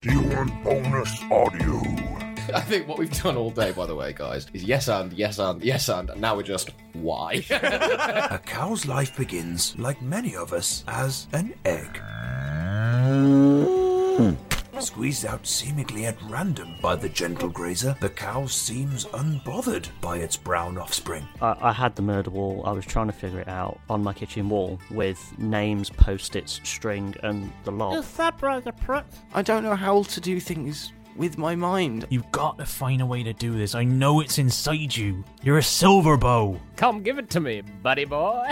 Do you want bonus audio? I think what we've done all day, by the way, guys, is yes and, and now we're just, why? A cow's life begins, like many of us, as an egg. Squeezed out seemingly at random by the gentle grazer, the cow seems unbothered by its brown offspring. I had the murder wall. I was trying to figure it out on my kitchen wall with names, post-its, string, and the lot. Is that brother Prick? I don't know how to do things with my mind. You've got to find a way to do this. I know it's inside you. You're a silver bow. Come give it to me, buddy boy.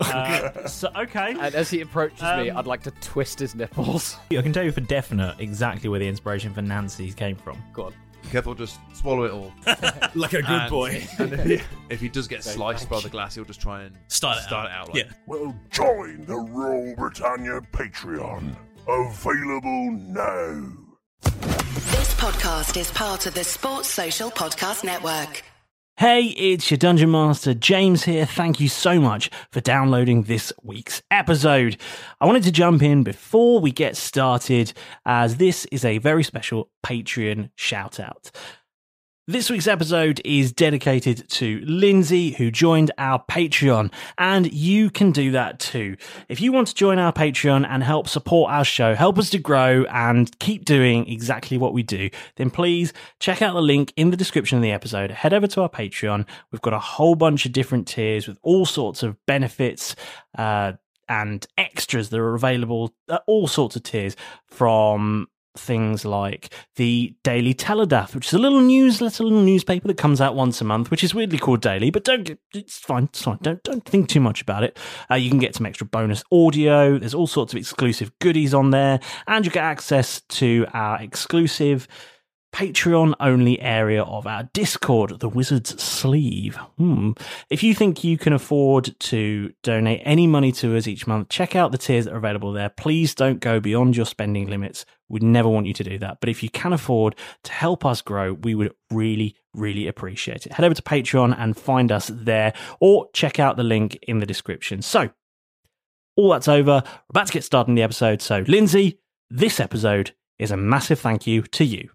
Okay. And as he approaches me, I'd like to twist his nipples. I can tell you for definite exactly where the inspiration for Nancy came from. Go on. Careful, just swallow it all. Like a good boy. And if he does get sliced by the glass, he'll just try and Start it out. Yeah. Well, join the Royal Britannia Patreon. Available now. This podcast is part of the Sports Social Podcast Network. Hey, it's your Dungeon Master, James here. Thank you so much for downloading this week's episode. I wanted to jump in before we get started, as this is a very special Patreon shout-out. This week's episode is dedicated to Lindsay, who joined our Patreon, and you can do that too. If you want to join our Patreon and help support our show, help us to grow and keep doing exactly what we do, then please check out the link in the description of the episode. Head over to our Patreon. We've got a whole bunch of different tiers with all sorts of benefits and extras that are available at all sorts of tiers, from things like the Daily Teledath, which is a little newspaper that comes out once a month, which is weirdly called daily, but it's fine. Don't think too much about it. You can get some extra bonus audio. There's all sorts of exclusive goodies on there, and you get access to our exclusive Patreon-only area of our Discord, the Wizard's Sleeve. If you think you can afford to donate any money to us each month, check out the tiers that are available there. Please don't go beyond your spending limits. We'd never want you to do that. But if you can afford to help us grow, we would really, really appreciate it. Head over to Patreon and find us there, or check out the link in the description. So, all that's over. We're about to get started in the episode. So, Lindsay, this episode is a massive thank you to you.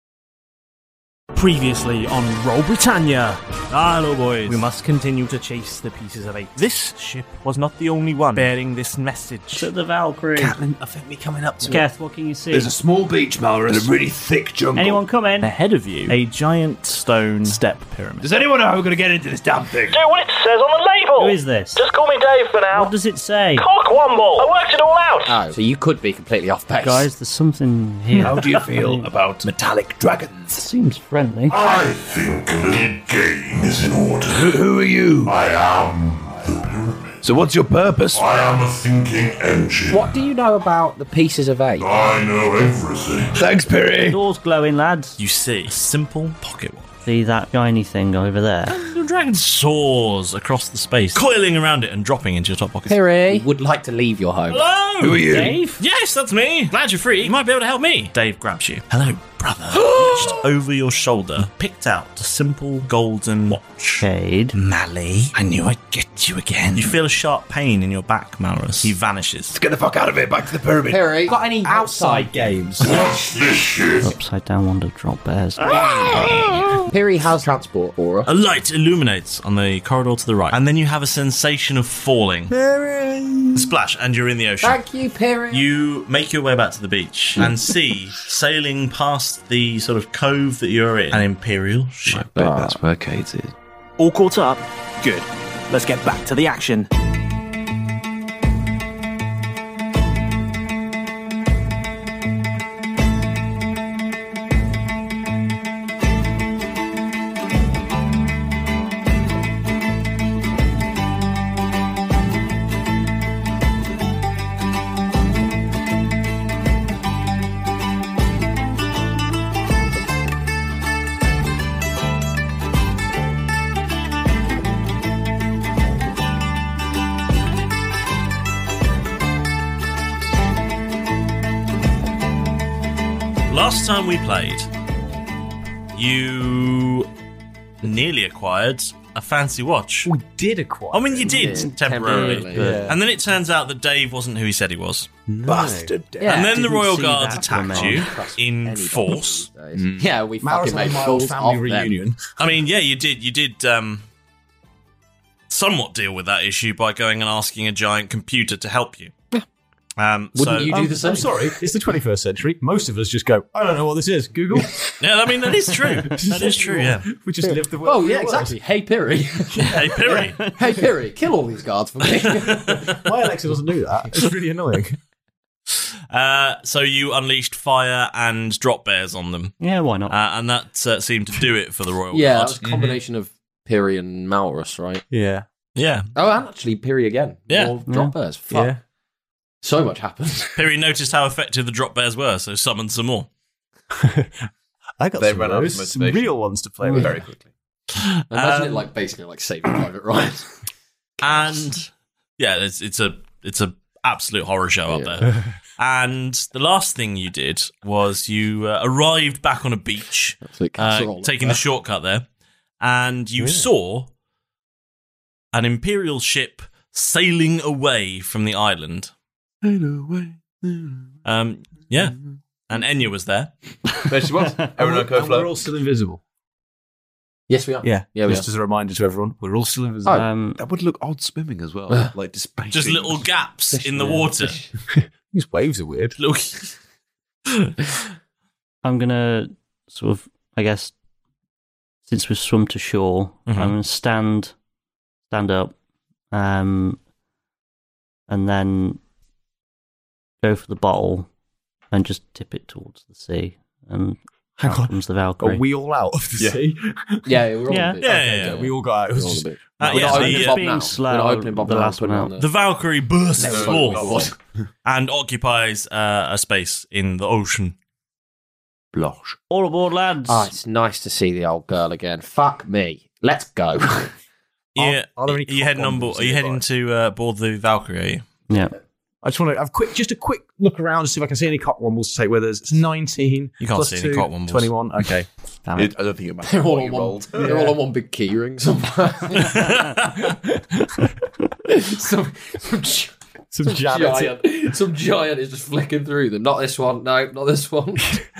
Previously on Roll Britannia. Hello, boys. We must continue to chase the pieces of 8. This ship was not the only one bearing this message. To the Valkyrie. Catelyn, I think we're coming up to Keth, what can you see? There's a small beach, Malrus, and a really thick jungle. Anyone come in? Ahead of you, a giant stone step pyramid. Does anyone know how we're going to get into this damn thing? Do what it says on the label! Who is this? Just call me Dave for now. What does it say? Cockwomble! I worked it all out! Oh, so you could be completely off base. Guys, there's something here. How do you feel about metallic dragons? Seems friendly. I think the game is in order. Who are you? I am the pyramid. So what's your purpose? I am a thinking engine. What do you know about the pieces of 8? I know everything. Thanks, Perry. Doors glowing, lads. You see a simple pocket watch. See that shiny thing over there? The dragon soars across the space, coiling around it and dropping into your top pocket. Piri would like to leave your home. Hello! Who are you? Dave? Yes, that's me. Glad you're free. You might be able to help me. Dave grabs you. Hello, brother. Reached over your shoulder, picked out a simple golden watch. Shade. Mally, I knew I'd get you again. You feel a sharp pain in your back, Malrus. He vanishes. Let's get the fuck out of here. Back to the pyramid. Piri, got any outside games? What's this shit? Upside down wonder drop bears. Piri has transport for A light illuminates on the corridor to the right, and then you have a sensation of falling. Splash, and you're in the ocean. Thank you, Piri. You make your way back to the beach and see, sailing past the sort of cove that you're in, an Imperial ship. That's where Kate is. All caught up? Good. Let's get back to the action. Last time we played, you nearly acquired a fancy watch. We did acquire. I mean, you did temporarily. temporarily. And then it turns out that Dave wasn't who he said he was. Bastard. Dave. Yeah. And then the didn't Royal see Guards that attacked coming. you Trust in anybody force. these days. Yeah, we Maris fucking and made my fools family of reunion. I mean, yeah, you did somewhat deal with that issue by going and asking a giant computer to help you. Wouldn't you do the same? I'm sorry, it's the 21st century. Most of us just go, I don't know what this is. Google. Yeah, I mean, that is true. That is true, yeah. We just live the world. Oh, yeah, exactly. Hey, Piri. Hey, Piri. Hey, Piri, kill all these guards for me. My Alexa doesn't do that. It's really annoying. So you unleashed fire and drop bears on them. Yeah, why not? And that seemed to do it for the Royal Yeah, Guard. that was a combination of Piri and Malrus, right? Yeah. Yeah. Oh, and actually Piri again. Yeah. More drop bears. Fuck. Yeah. So much happened. Piri noticed how effective the drop bears were, so summoned some more. I got They some ran of out of those, some motivation. real ones to play with. Very quickly. Imagine it like basically like Saving Private Ryan. And yeah, it's a absolute horror show up there. And the last thing you did was you arrived back on a beach, taking the shortcut there, and you saw an Imperial ship sailing away from the island. Yeah, and Enya was there. There she was. Everyone go And we're all float. still invisible. Yes, we are. Yeah, Yeah, we just are. as a reminder to everyone, we're all still invisible. That would look odd swimming as well. Like despite Just little gaps in the water. These waves are weird. Little- I'm gonna sort of, I guess, since we've swum to shore, Mhm. I'm gonna stand up, and then go for the bottle and just tip it towards the sea. And Hang out on. comes the Valkyrie. Are we all out of the sea? Yeah, we're all Yeah. a bit. Yeah. We all got out. It was just, We're all yeah, not the, opening Bob being now. slow, We're not opening Bob the now, last putting one it on out. The Valkyrie bursts Next forth one. and occupies a space in the ocean. blush. All aboard, lads! Oh, it's nice to see the old girl again. Fuck me. Let's go. Yeah, are there any are you heading on board? Are you heading to board the Valkyrie? Are you? Yeah. I just want to have just a quick look around to see if I can see any cockwombles to take with us. It's 19. You can't plus see any 2, cockwombles. 21. Okay. Damn it. I don't think it matters. They're all what on you one. rolled. They're all on one big key ring somewhere. Some janitor. Some giant is just flicking through them. Not this one. No, not this one.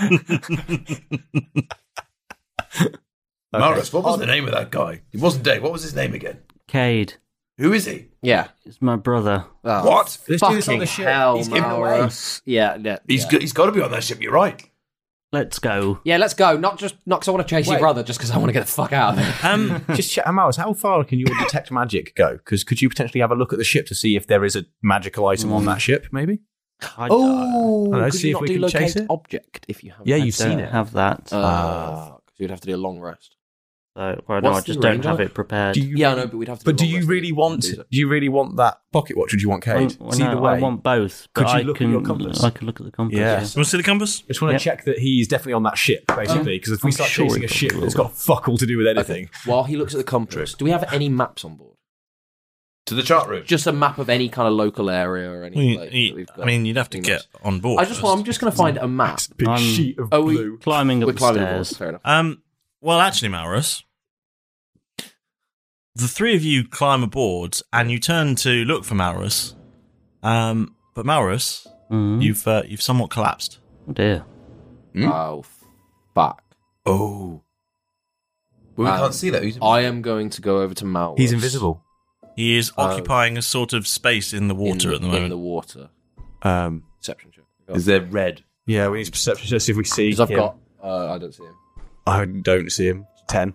Maris, what was the name of that guy? He wasn't Dave. What was his name again? Cade, Who is he? Yeah. it's my brother. Oh, What? Let's do this on fucking the ship. hell, He's giving away. Maurus. Yeah. He's got to be on that ship. You're right. Let's go. Yeah, let's go. Not because I want to chase your Wait. brother, just because I want to get the fuck out of there. Just check, Maris, how far can your detect magic go? Because could you potentially have a look at the ship to see if there is a magical item on that ship, maybe? Oh, Hello, could see you if not we do can locate chase it? object if you have? Yeah, that? you've Don't seen it. have that. Because you'd have to do a long rest. So, well, no, What's I the just don't range have on it? it prepared. Do you Yeah, I know, but we'd have to. But do do a long you rest really to want do that. do you really want that pocket watch or do you want Cade? Well, It's either no, way. I want both. But Could you I look at can, your compass? I could look at the compass. Yeah. You want to see the compass? I just want to Yep. check that he's definitely on that ship, basically, because if we I'm start sure chasing he a ship probably that's will. got fuck all to do with anything. While he looks at the compass, do we have any maps on board? To the chart room. Just a map of any kind of local area or any Well, place you- that we've got. I mean, you'd have to get on board. I'm just going to find a map. Big I'm- sheet of Oh, we- blue. Climbing up We're the climbing the stairs. walls. Fair enough. Well, actually, Maurus, the three of you climb aboard and you turn to look for Maurus. But Maurus, Mhm. you've somewhat collapsed. Oh dear. Oh, fuck. Oh. Well, we Um, can't see that. Who's I am going to go over to Malrus. He's invisible. He is occupying a sort of space in the water at the In moment. the water. Perception check. Is there red? Yeah, we need perception to see if we see Because I've him. got. I don't see him. I don't see him. 10.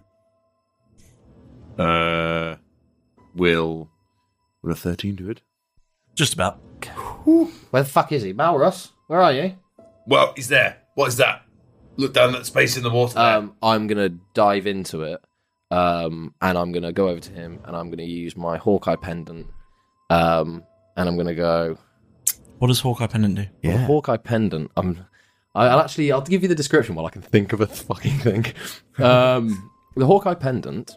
Will a 13 do it? Just about. Where the fuck is he? Malrus? Where are you? Well, he's there. What is that? Look down that space in the water there. I'm gonna dive into it, and I'm gonna go over to him, and I'm gonna use my Hawkeye pendant, and I'm gonna go. What does Hawkeye Pendant do? The Hawkeye pendant. I'll give you the description while I can think of a fucking thing. The Hawkeye pendant.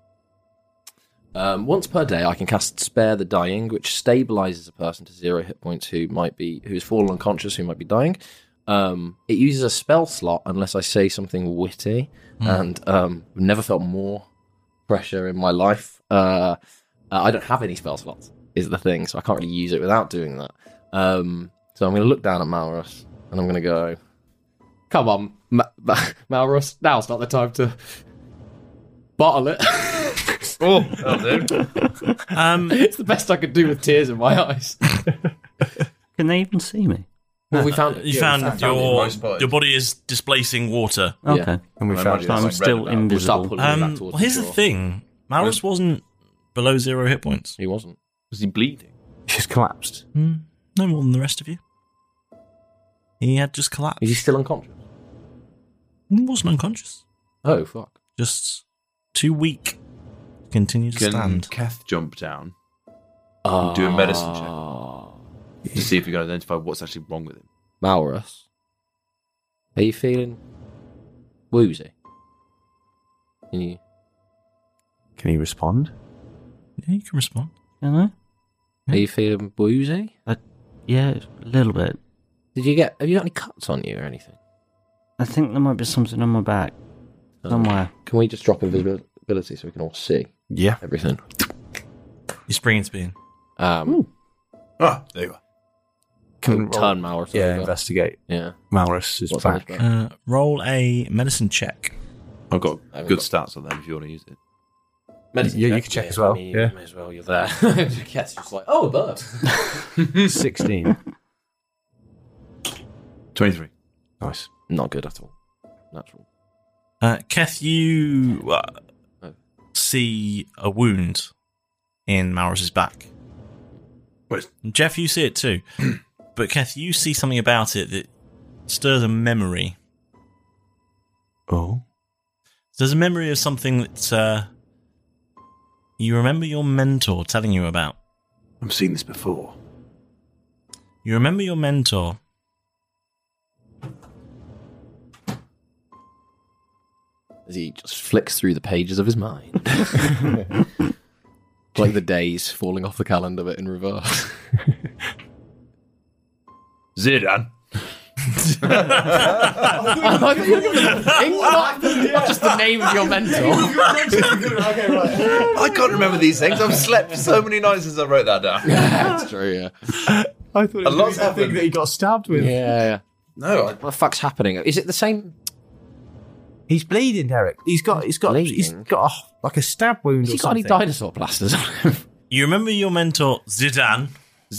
Once per day, I can cast Spare the Dying, which stabilizes a person to 0 hit points who's fallen unconscious, who might be dying. It uses a spell slot unless I say something witty, and I've never felt more pressure in my life. I don't have any spell slots, is the thing, so I can't really use it without doing that. So I'm going to look down at Malrus, and I'm going to go, come on, Malrus, now's not the time to bottle it. It's the best I could do with tears in my eyes. Can they even see me? Well, we found You found your body is displacing water. Okay. Yeah. And we found So I'm still invisible. Well, here's the thing. Malrus wasn't below 0 hit points. He wasn't. Was he bleeding? He's collapsed. No more than the rest of you. He had just collapsed. Is he still unconscious? He wasn't unconscious. Oh, fuck. Just too weak to continue to Can stand. Keth jump down and do a medicine check to see if you can identify what's actually wrong with him? Malrus, are you feeling woozy? Can he respond? Yeah, you can respond. You know? Are you feeling woozy? Yeah, a little bit. Have you got any cuts on you or anything? I think there might be something on my back somewhere. Can we just drop invisibility so we can all see? Yeah. Everything. You spring into being. There you are. Can turn Malrus over. Investigate. Yeah. Malrus is What's on his back. back? Roll a medicine check. I've got good stats on them if you want to use it. Medicine Yeah, check? you can check as well. I mean, Yeah. May as well, you're there. Keth's just like, oh, a bird. 16. 23. Nice. Not good at all. Natural. Keth, you see a wound in Malrus's back. What? Jeff, you see it too. But Keth, you see something about it that stirs a memory. Oh. There's a memory of something that you remember your mentor telling you about. I've seen this before. You remember your mentor As he just flicks through the pages of his mind. Like the days falling off the calendar but in reverse. Zidane. I thought you were giving a thing, not just the name of your mentor. Okay, right. I can't remember these things. I've slept so many nights since I wrote that down. Yeah, that's true, yeah. I thought it was I think that he got stabbed with. Yeah. No. What the fuck's happening? Is it the same? He's bleeding, Derek. He's got like a stab wound. Has he got any dinosaur plasters on him? You remember your mentor, Zidane,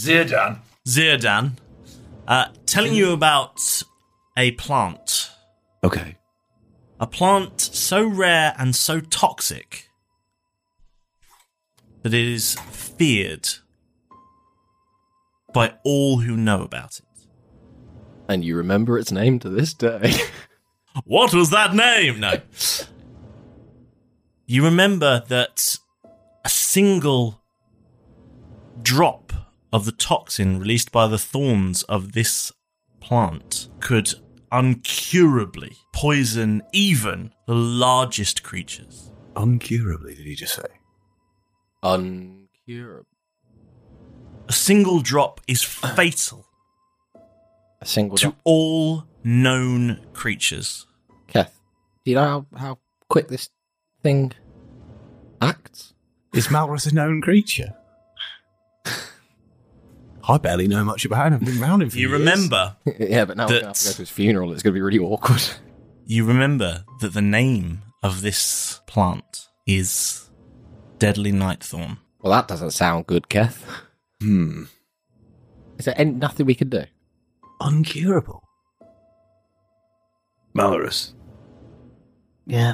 telling you about a plant. Okay. A plant so rare and so toxic that it is feared by all who know about it. And you remember its name to this day. What was that name? No. You remember that a single drop of the toxin released by the thorns of this plant could uncurably poison even the largest creatures. Uncurably, did he just say? Uncurable. A single drop is fatal A single to all known creatures. Keth, do you know how quick this thing acts? Is Malrus a known creature? I barely know much about him. I've been around him for You years. remember Yeah, but now we're going to have to go to his funeral. It's going to be really awkward. You remember that the name of this plant is Deadly Nightthorn. Well, that doesn't sound good, Keth. Is there nothing we can do? Uncurable. Malrus, Yeah.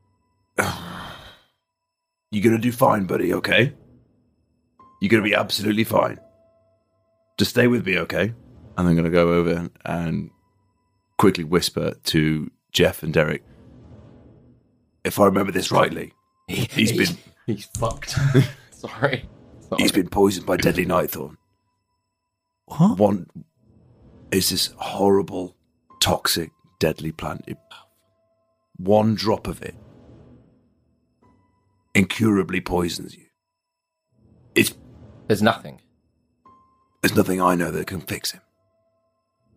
you're going to do fine, buddy, okay? You're going to be absolutely fine. Just stay with me, okay? And I'm going to go over and quickly whisper to Jeff and Derek. If I remember this rightly, he's fucked. Sorry. He's been poisoned by Deadly Nightthorn. What? One is this horrible, toxic, deadly plant. One drop of it incurably poisons you. There's nothing. There's nothing I know that can fix him.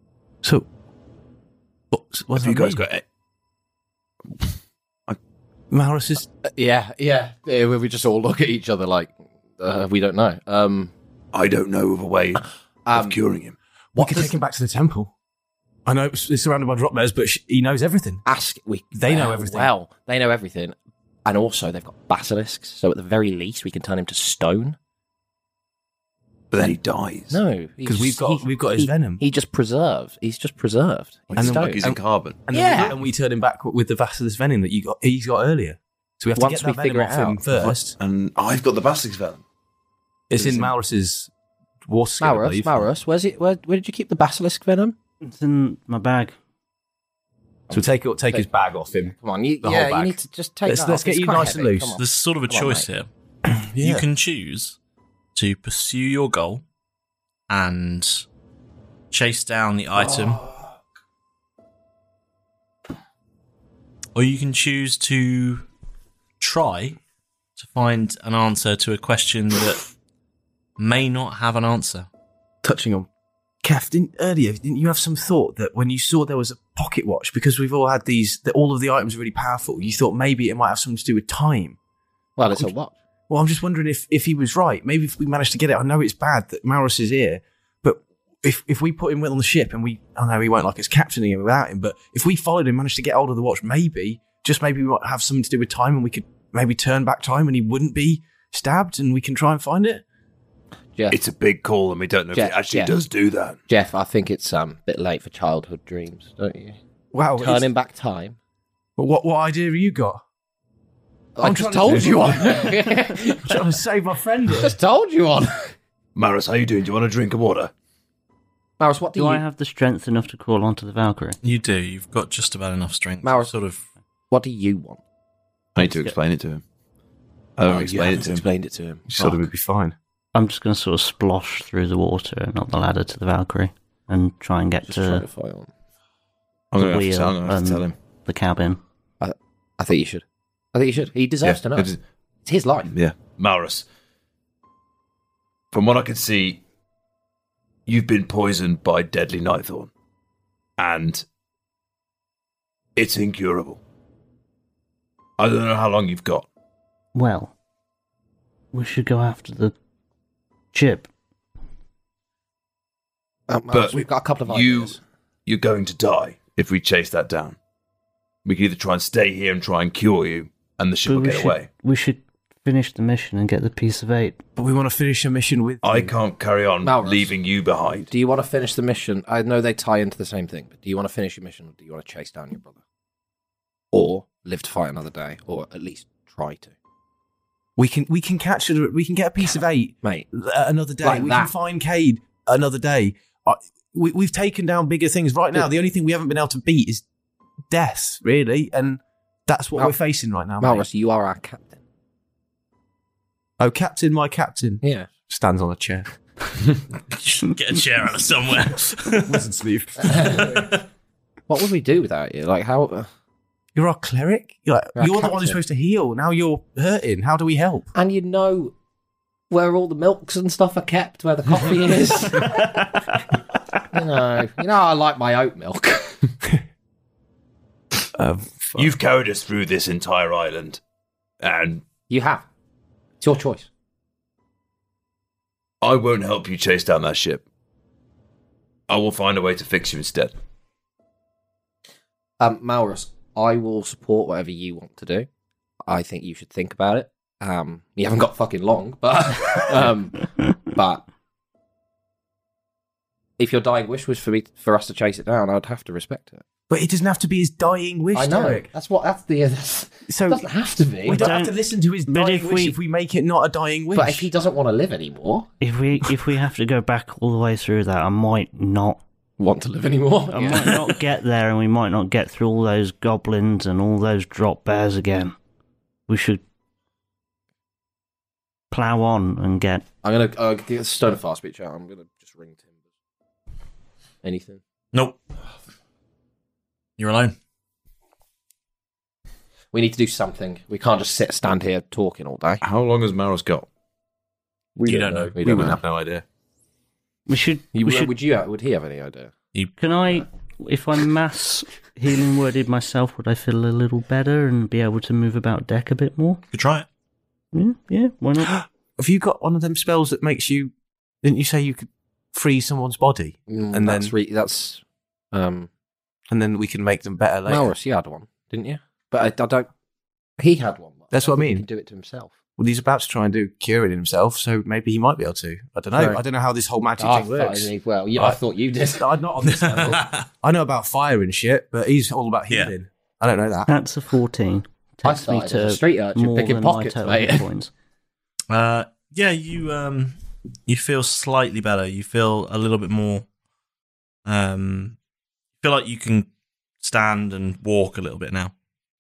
So, what Have you guys got it? Maurus is... Yeah. We just all look at each other like, we don't know. I don't know of a way of curing him. We could take him back to the temple. I know it's surrounded by drop bears, but he knows everything. They know everything. Well, they know everything. And also, they've got basilisks, so at the very least, we can turn him to stone. But then he dies. No, because we've got his venom. He's just preserved. Like he's in carbon. And we turn him back with the basilisk venom that he's got earlier. So we have to get that venom off him first. And I've got the basilisk venom. It's in Maurus's water skin, I believe. Maurus, where's it? Where did you keep the basilisk venom? It's in my bag. So take his bag off him. Come on, you need to just take that off. Let's get you nice and loose. There's sort of a choice here. You can choose to pursue your goal and chase down the item, or you can choose to try to find an answer to a question that may not have an answer. Touching on Kef, didn't you have some thought that when you saw there was a pocket watch, because we've all had all of the items are really powerful, you thought maybe it might have something to do with time? Well, it's a watch. Well, I'm just wondering if he was right. Maybe if we managed to get it, I know it's bad that Maurus is here, but if we put him on the ship and I know he won't like us captaining him without him, but if we followed him, managed to get hold of the watch, maybe we might have something to do with time and we could maybe turn back time and he wouldn't be stabbed and we can try and find it. Jeff, it's a big call and we don't know if it actually does do that. Jeff, I think it's a bit late for childhood dreams, don't you? Wow. Turning back time. But what idea have you got? I just told you one. I'm trying to save my friend here. Just told you one. Maurus, how you doing? Do you want a drink of water? Maurus, what do I have the strength enough to crawl onto the Valkyrie? You do. You've got just about enough strength. Maurus, what do you want? I need to explain it to him. I don't explain it to him. Explained it to him. Sort of would be fine. I'm just going to sort of splosh through the water and up the ladder to the Valkyrie and try and get to the wheel and tell him. the cabin. I think you should. He deserves to know. It's his life. Yeah. Maurus, from what I can see, you've been poisoned by deadly nightthorn. And it's incurable. I don't know how long you've got. Well, we should go after the chip. But we've got a couple of ideas. You're going to die if we chase that down. We can either try and stay here and try and cure you, and the ship will get away. We should finish the mission and get the piece of 8. But we want to finish a mission with... I can't carry on leaving you behind. Do you want to finish the mission? I know they tie into the same thing, but do you want to finish your mission, or do you want to chase down your brother? Or live to fight another day, or at least try to? We can catch it. We can get a piece of 8, mate, another day. We can find Cade another day. We've taken down bigger things. Right now, the only thing we haven't been able to beat is death, really, and that's what we're facing right now. Maurus, you are our captain. Oh, captain, my captain. Yeah. Stands on a chair. Get a chair out of somewhere. Wizard sleeve. What would we do without you? Like, how... You're our cleric? You're the one who's supposed to heal. Now you're hurting. How do we help? And you know where all the milks and stuff are kept, where the coffee is. you know, I like my oat milk. You've carried us through this entire island, and you have. It's your choice. I won't help you chase down that ship. I will find a way to fix you instead. Maurus, I will support whatever you want to do. I think you should think about it. You haven't got fucking long, but if your dying wish was for us to chase it down, I'd have to respect it. But it doesn't have to be his dying wish, I know. Derek. So it doesn't have to be. We don't have to listen to his dying wish if we make it not a dying wish. But if he doesn't want to live anymore, if we have to go back all the way through that, I might not want to live anymore. I might not get there, and we might not get through all those goblins and all those drop bears again. We should plough on and get... I'm going to get Stone of Fast Speech out. I'm going to just ring Timbers. Anything? Nope. You're alone. We need to do something. We can't just stand here talking all day. How long has Maurus got? You don't know. We wouldn't have no idea. We should. Would he have any idea? Can I if I mass healing worded myself, would I feel a little better and be able to move about deck a bit more? Could try it. Yeah, why not? Have you got one of them spells that makes you? Didn't you say you could freeze someone's body, and then we can make them better later? Maurus, you had one, didn't you? But I don't. He had one. That's what I mean. He can do it to himself. Well, he's about to try and do curing himself, so maybe he might be able to. I don't know. Right. I don't know how this whole magic thing works. I thought you did. I'm not on this level. I know about fire and shit, but he's all about healing. I don't know that. That's a 14. I Takes me started as a to street urchin more picking than my pockets, total mate. hit points. You feel slightly better. You feel a little bit more. Feel like you can stand and walk a little bit now.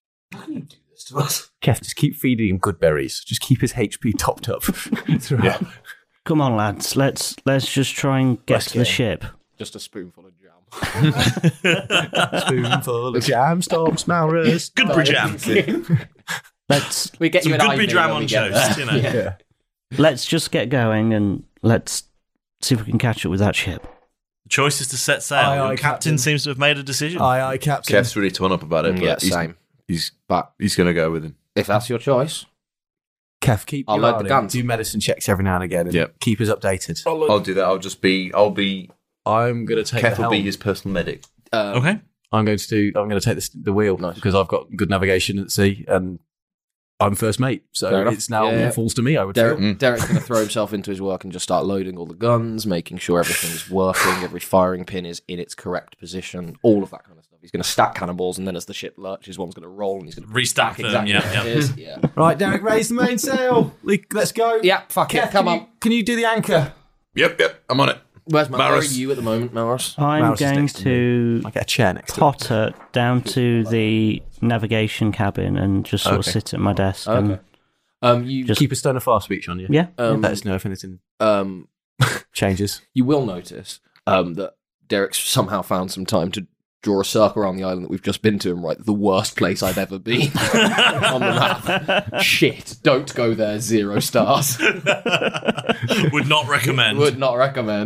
Kev, just keep feeding him good berries. Just keep his HP topped up throughout. Come on, lads. Let's just try and get to the ship. Just a spoonful of jam. Spoonful of jam stops Maurus. Goodberry jam. We get you some an Goodberry IV jam when on we get toast, there. you know. Yeah. Let's just get going and let's see if we can catch up with that ship. The choice is to set sail. Aye, Your captain seems to have made a decision. Aye, Captain. Kev's really torn up about it. But Yeah, same. He's But going to go with him. if that's your choice, Kev, keep I'll your load eye the on him. guns. Do medicine checks every now and again and keep us updated. I'll do that. I'm going to take Kev the will be helm. his personal medic. Okay. I'm going to take the wheel because I've got good navigation at sea and I'm first mate. Fair So enough. it's now Yeah. falls to me, I would feel. Derek's going to throw himself into his work and just start loading all the guns, making sure everything's working, every firing pin is in its correct position, all of that kind of stuff. He's going to stack cannonballs, and then as the ship lurches, one's going to roll, and he's going to Restack them, exactly yeah, what it is. Yeah. Right, Derek, raise the mainsail. Let's go. Yeah, fuck it, come on. Can you do the anchor? Yep, I'm on it. Where's Maurus? Where are Maurus. you at the moment, Maurus? I'm Maurus is going next to to I get a chair next to potter down to the navigation cabin and just sort of Okay. sit at my desk. Okay. You Just- Keep a stone of fast speech on you. Yeah. Let us know if anything changes. You will notice that Derek's somehow found some time to draw a circle around the island that we've just been to and write the worst place I've ever been on the map. Shit, don't go there, 0 stars. Would not recommend. Would not recommend.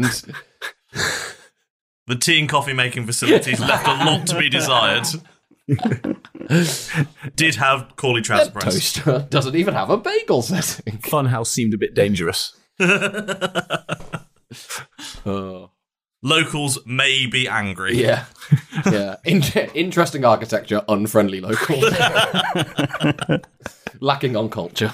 The tea and coffee making facilities left a lot to be desired. Did have Corley Trouser Press. Toaster doesn't even have a bagel setting. Funhouse seemed a bit dangerous. Locals may be angry. Yeah. Yeah. Interesting architecture, unfriendly local. Lacking on culture.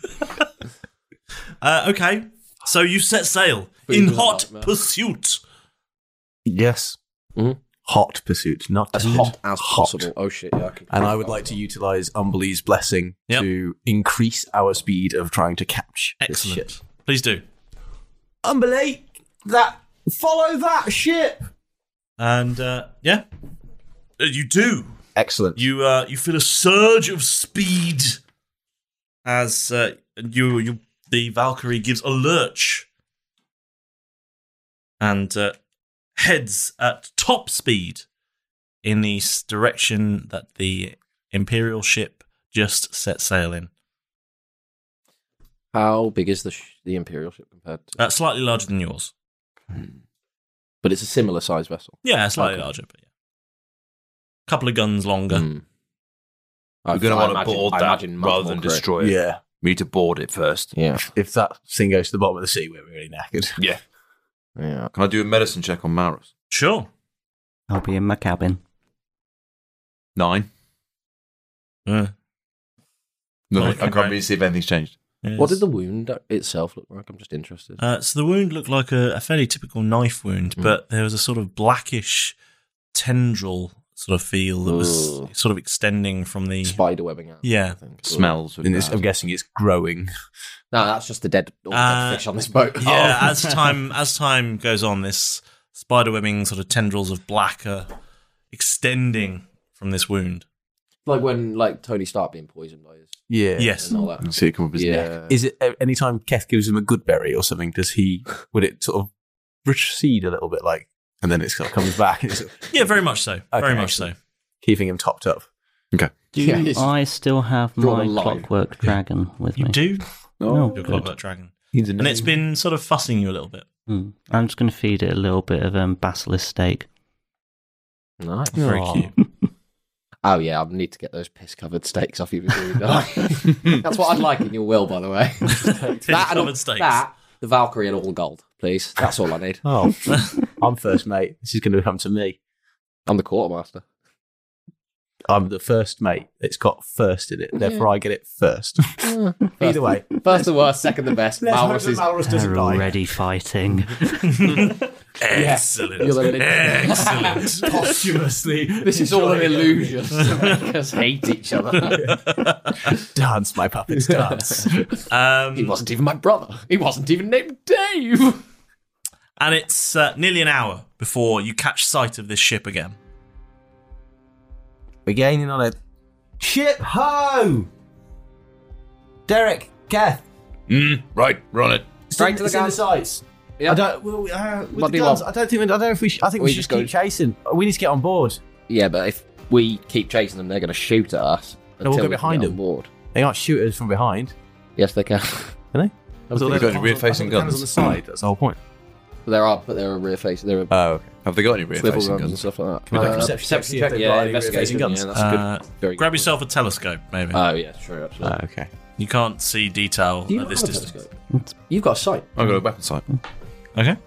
Okay, so you set sail Food in is a hot nightmare. pursuit. Yes. Mhm. Hot pursuit, not As tended. hot as possible. Oh shit, yeah. And I would like to utilise Umberlee's blessing Yep. to increase our speed of trying to catch Excellent. this ship. Please do. Umberlee, follow that ship. And you do. Excellent. You feel a surge of speed as the Valkyrie gives a lurch and heads at top speed in the direction that the Imperial ship just set sail in. How big is the Imperial ship compared to? Slightly larger than yours. But it's a similar size vessel. Yeah, slightly larger, but yeah. Couple of guns longer. We're going to want to board I that imagine much rather more than correct. destroy it. Yeah. We need to board it first. Yeah. If that thing goes to the bottom of the sea, we're really knackered. Yeah. Yeah. Can I do a medicine check on Maurus? Sure. I'll be in my cabin. 9. Uh, Nothing. Okay, I can't great. really see if anything's changed. yes. What did the wound itself look like? I'm just interested. So the wound looked like a fairly typical knife wound, but there was a sort of blackish tendril sort of feel that was Ugh. sort of extending from the Spider webbing out. Yeah. I think. Smells. And I'm guessing it's growing. No, that's just all the dead fish on this boat. Yeah, Oh. as time goes on, this spiderwebbing sort of tendrils of black are extending from this wound. Like when Tony Stark being poisoned by his Yeah. Yes. and all that. You see it come up his neck. Yeah. Is it anytime Keth gives him a good berry or something? Would it sort of recede a little bit, and then it sort of comes back? And it's sort of Yeah, very much so. Very Okay, much excellent. so. keeping him topped up. Okay. Do Yeah, it's- I still have Draw my the line. clockwork dragon with You me? do? Oh, Your good. clockwork dragon. Needs a And it's name. been sort of fussing you a little bit. I'm just going to feed it a little bit of basilisk steak. Nice. Very Aw. cute. Oh yeah, I need to get those piss-covered steaks off you before you die. That's what I'd like in your will, by the way. Piss-covered steaks. That, the Valkyrie and all gold, please. That's all I need. Oh, I'm first mate. This is going to come to me. I'm the quartermaster. I'm the first mate. It's got first in it. Therefore, I get it first. Either way. First the worst, second the best. Let's hope Malrus that is Malrus doesn't They're die. already fighting. Excellent. You're the- Excellent. Posthumously. This is all an illusion to make us hate each other. Dance, my puppets, dance. He wasn't even my brother. He wasn't even named Dave. And it's nearly an hour before you catch sight of this ship again. We're gaining on it. Ship ho! Derek, Kath. Right, we're on it. Straight to the It's in the guns. sights. Yeah. I don't. With What the do you guns, want? I don't know if we. I think we We should just keep go- chasing. We need to get on board. Yeah, but if we keep chasing them, they're going to shoot at us. No, we'll until go we can behind get them. on board. They can't shoot us from behind, Yes, they can. can they? I Have they got any rear-facing guns guns? on the side. That's the whole point. But there are rear face. There are Oh, okay. Have they got any swivel rear-facing guns and guns? stuff like that. Can we make a perception check, see if they've got Yeah, any investigation rear-facing guns? Yeah, that's a good. Very Grab good. yourself a telescope, maybe. Oh yeah, true. Actually, Okay. You can't see detail Do you at this have a distance. telescope? You've got a sight. I've got a weapon sight. Okay.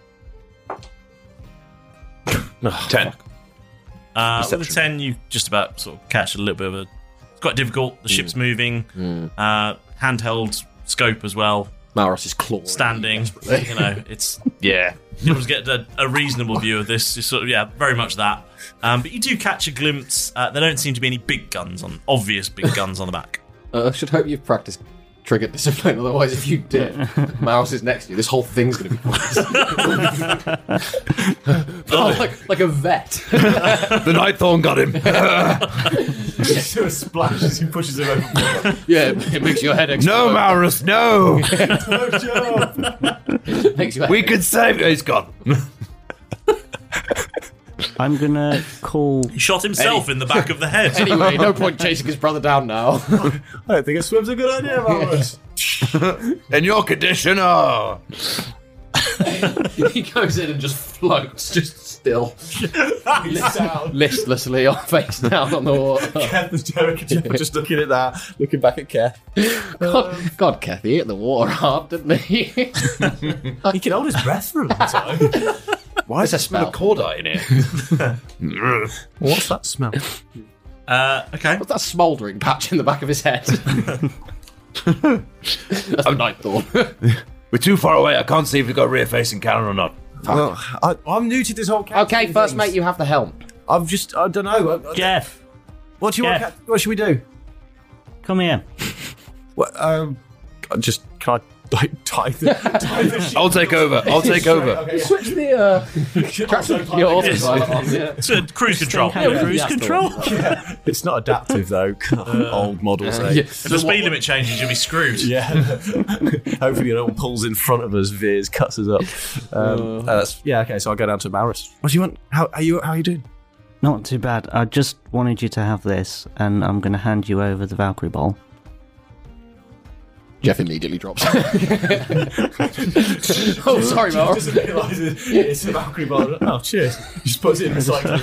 10. With a Perception. 10, you just about sort of catch a little bit of a... It's quite difficult. The ship's moving. Handheld scope as well. Malrus is clawing. Standing. You know, it's... Yeah. You just get a reasonable view of this. It's sort of, yeah, very much that. But you do catch a glimpse. There don't seem to be any big guns obvious big guns on the back. I should hope you've practiced trigger discipline. Otherwise, if you did, Malrus is next to you. This whole thing's going to be like a vet. The Nightthorn got him. Just do a splash as he pushes him over. Yeah, it makes your head explode. No, Malrus, no. Makes your head We could save you. He's gone. I'm gonna call. He shot himself in the back of the head. Anyway, no point chasing his brother down now. I don't think a swim's a good idea, Malrus. In your condition, oh. He goes in and just floats, just still, Sound. listlessly, face down on the water. Kath and Derek and Jeff are just looking at that, looking back at Kath. God, Kathy, he hit the water hard, didn't he? He can hold his breath for a long time. Why is there smell of cordite in here? What's that smell? Okay. What's that smouldering patch in the back of his head? That's a Nightthorn. We're too far away. I can't see if we've got a rear-facing cannon or not. Well, I'm new to this whole captain Okay, first things. mate, you have the helm. I don't know. Jeff, What do you want? Jeff. What should we do? come here. What, can I tie the ship? I'll take over. I'll take over. Okay, yeah. Switch the your autopilot on. Yeah. It's a cruise control. Cruise control. It's not adaptive though. Old models. eh? If the speed limit changes, you'll be screwed. Yeah. Hopefully, no one pulls in front of us, veers, cuts us up. That's okay. So I'll go down to Malrus. What do you want? How are you doing? Not too bad. I just wanted you to have this, and I'm going to hand you over the Valkyrie Bowl. Jeff immediately drops. Oh, sorry, Mal. Doesn't realise it's a Valkyrie bar. Oh, cheers. Just puts it in recycling.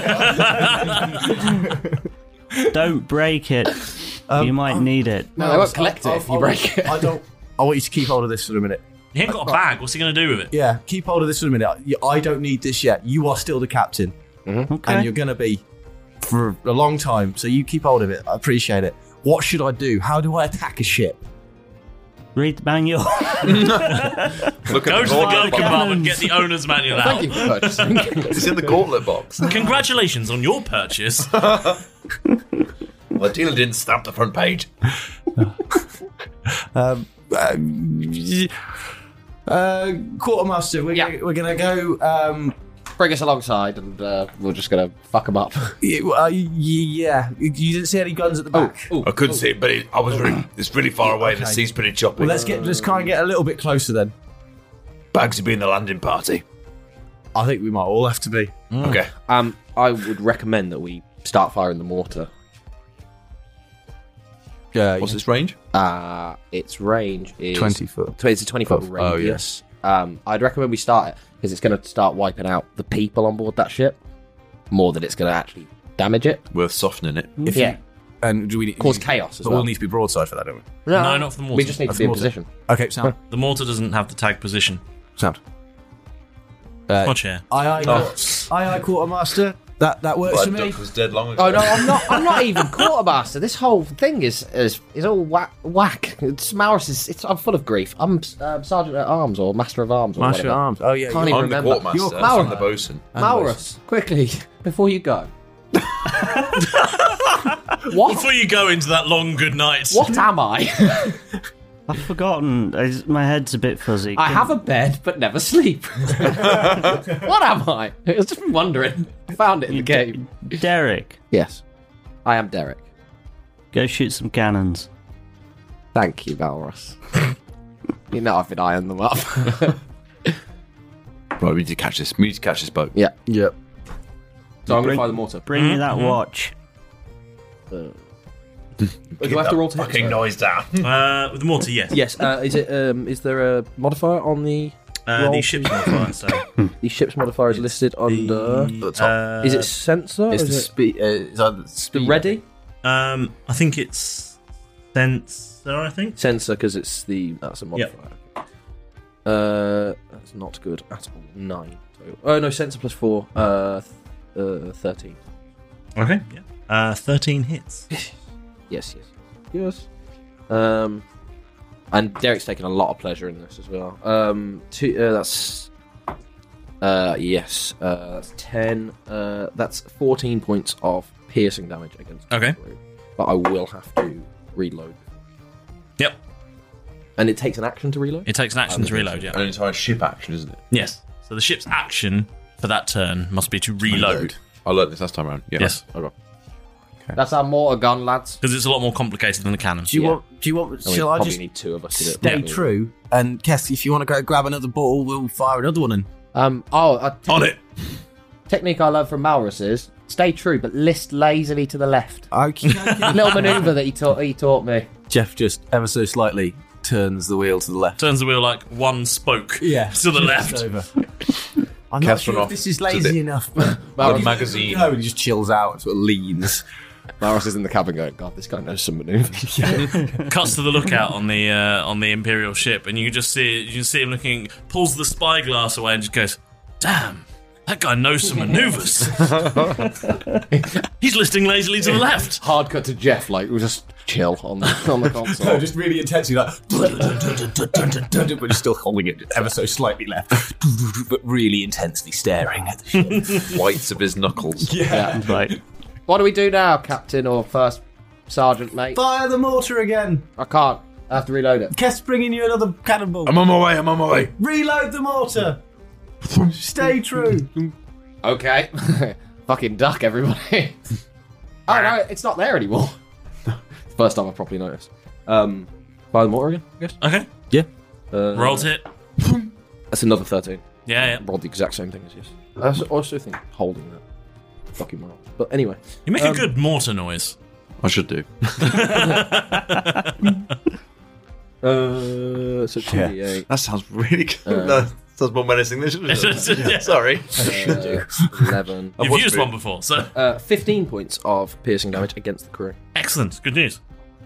Don't break it. You might need it. No, they won't collect it if you break it. I don't. I want you to keep hold of this for a minute. He ain't got a bag. What's he going to do with it? Yeah, keep hold of this for a minute. I don't need this yet. You are still the captain, Okay. and you're going to be for a long time. So you keep hold of it. I appreciate it. What should I do? How do I attack a ship? Read the manual. Look Go to the gun compartment, get the owner's manual out. Thank you for purchasing. It's in the gauntlet box. Congratulations on your purchase. Well, the dealer didn't stamp the front page. Quartermaster, we're gonna go. Bring us alongside, and we're just gonna fuck them up. Yeah, you didn't see any guns at the back. I couldn't see it, but it's really far away. The sea's pretty choppy. Well, let's try and get a little bit closer then. Bags will be in the landing party. I think we might all have to be. Okay. I would recommend that we start firing the mortar. Yeah. What's its range? Its range is 20 foot. It's a 20-foot Oh, radius. I'd recommend we start it because it's going to start wiping out the people on board that ship more that it's going to actually damage it. Worth softening it. And do we cause chaos as but well? we'll need to be broadside for that, don't we? No, not for the mortar. We just need to be in position. Okay, sound. The mortar doesn't have the tag position. Sound. Watch here. Aye, quartermaster. That works for me. Duck was dead long ago. Oh no, I'm not even quartermaster. This whole thing is all whack. It's Maurus. I'm full of grief. I'm sergeant at arms or master of arms. Or Master whatever. at arms. Oh yeah, Can't I'm even the remember. quartermaster. Maurus. I'm the bosun. Maurus, quickly before you go. What? Before you go into that long good night. What am I? I've forgotten. My head's a bit fuzzy. I have a bed but never sleep. What am I? I was just wondering. I found it in the game. Derek. Yes, I am Derek. Go shoot some cannons. Thank you, Maurus. You know I've been eyeing them up. Right, we need to catch this. We need to catch this boat. Yeah. Yep. So I'm going to fire the mortar. Bring me that watch. Do I have to roll to hit? Fucking noise down. With the mortar, yes. Yes. Is there a modifier on the The ship's modifier. So the ship's modifier is listed under the top. Is it sensor? It's or the is it speed. It's either speed. the ready I think it's sensor. I think sensor because that's a modifier. That's not good at all. 9. Oh no, sensor plus 4. 13. Okay. Yeah. 13 hits. Yes. And Derek's taken a lot of pleasure in this as well. That's 10. That's 14 points of piercing damage against the crew. But I will have to reload. Yep. And it takes an action to reload? It takes an action to reload, yeah. An entire ship action, isn't it? Yes. So the ship's action for that turn must be to reload. I learned this last time around. Yeah. Yes. Okay. That's our mortar gun, lads. Because it's a lot more complicated than the cannon. Do you want? Shall I probably just need 2 of us to do it. stay true? And Kess, if you want to go grab another ball, we'll fire another one in. On it. Technique I love from Maurus is stay true, but list lazily to the left. Okay. Little manoeuvre that he taught me. Jeff just ever so slightly turns the wheel to the left. Turns the wheel like one spoke to the left. Over. I'm not sure if this is lazy enough. But magazine. No, he just chills out and sort of leans. Maurus is in the cabin going, God, this guy knows some manoeuvres. Cuts to the lookout on the Imperial ship, and you can see him looking, pulls the spyglass away, and just goes, "Damn, that guy knows some manoeuvres." He's listing lazily to the left. Hard cut to Jeff, like we'll just chill on the console. No, just really intensely, like, but he's still holding it ever so slightly left, but really intensely staring at the ship. Whites of his knuckles. Yeah. Right. What do we do now, Captain or First Sergeant, mate? Fire the mortar again. I can't. I have to reload it. Kess bringing you another cannonball. I'm on my way. Reload the mortar. Stay true. Okay. Fucking duck, everybody. Oh, no, it's not there anymore. First time I properly noticed. Fire the mortar again, I guess? Okay. Yeah. Rolled hit. That's another 13. Yeah. Rolled the exact same thing as yes. I also think holding that. Fucking well. But anyway. You make a good mortar noise. I should do. So 2d8. That sounds really good. That sounds more menacing than it should. Yeah. Sorry. 11. You've used one before, so 15 points of piercing damage against the crew. excellent. Good news.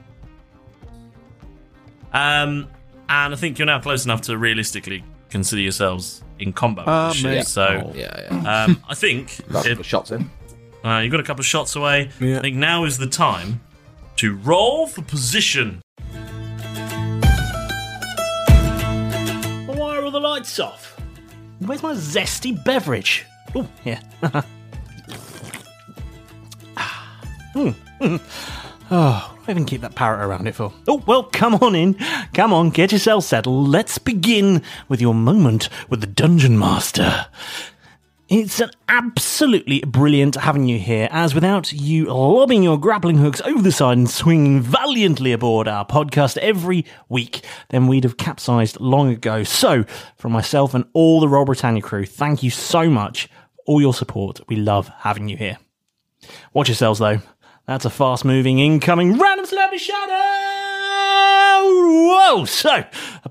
And I think you're now close enough to realistically consider yourselves in combat with the ship. mate. So Yeah. I think That's the shots in. you've got a couple of shots away. Yeah. I think now is the time to roll for position. Why are all the lights off? Where's my zesty beverage? Oh, yeah. Oh, I even keep that parrot around it for. Oh, well, come on in. Come on, get yourself settled. Let's begin with your moment with the Dungeon Master. It's an absolutely brilliant having you here, as without you lobbing your grappling hooks over the side and swinging valiantly aboard our podcast every week, then we'd have capsized long ago. So, from myself and all the Royal Britannia crew, thank you so much for all your support. We love having you here. Watch yourselves, though. That's a fast-moving, incoming, random celebrity shadow! Whoa! So, a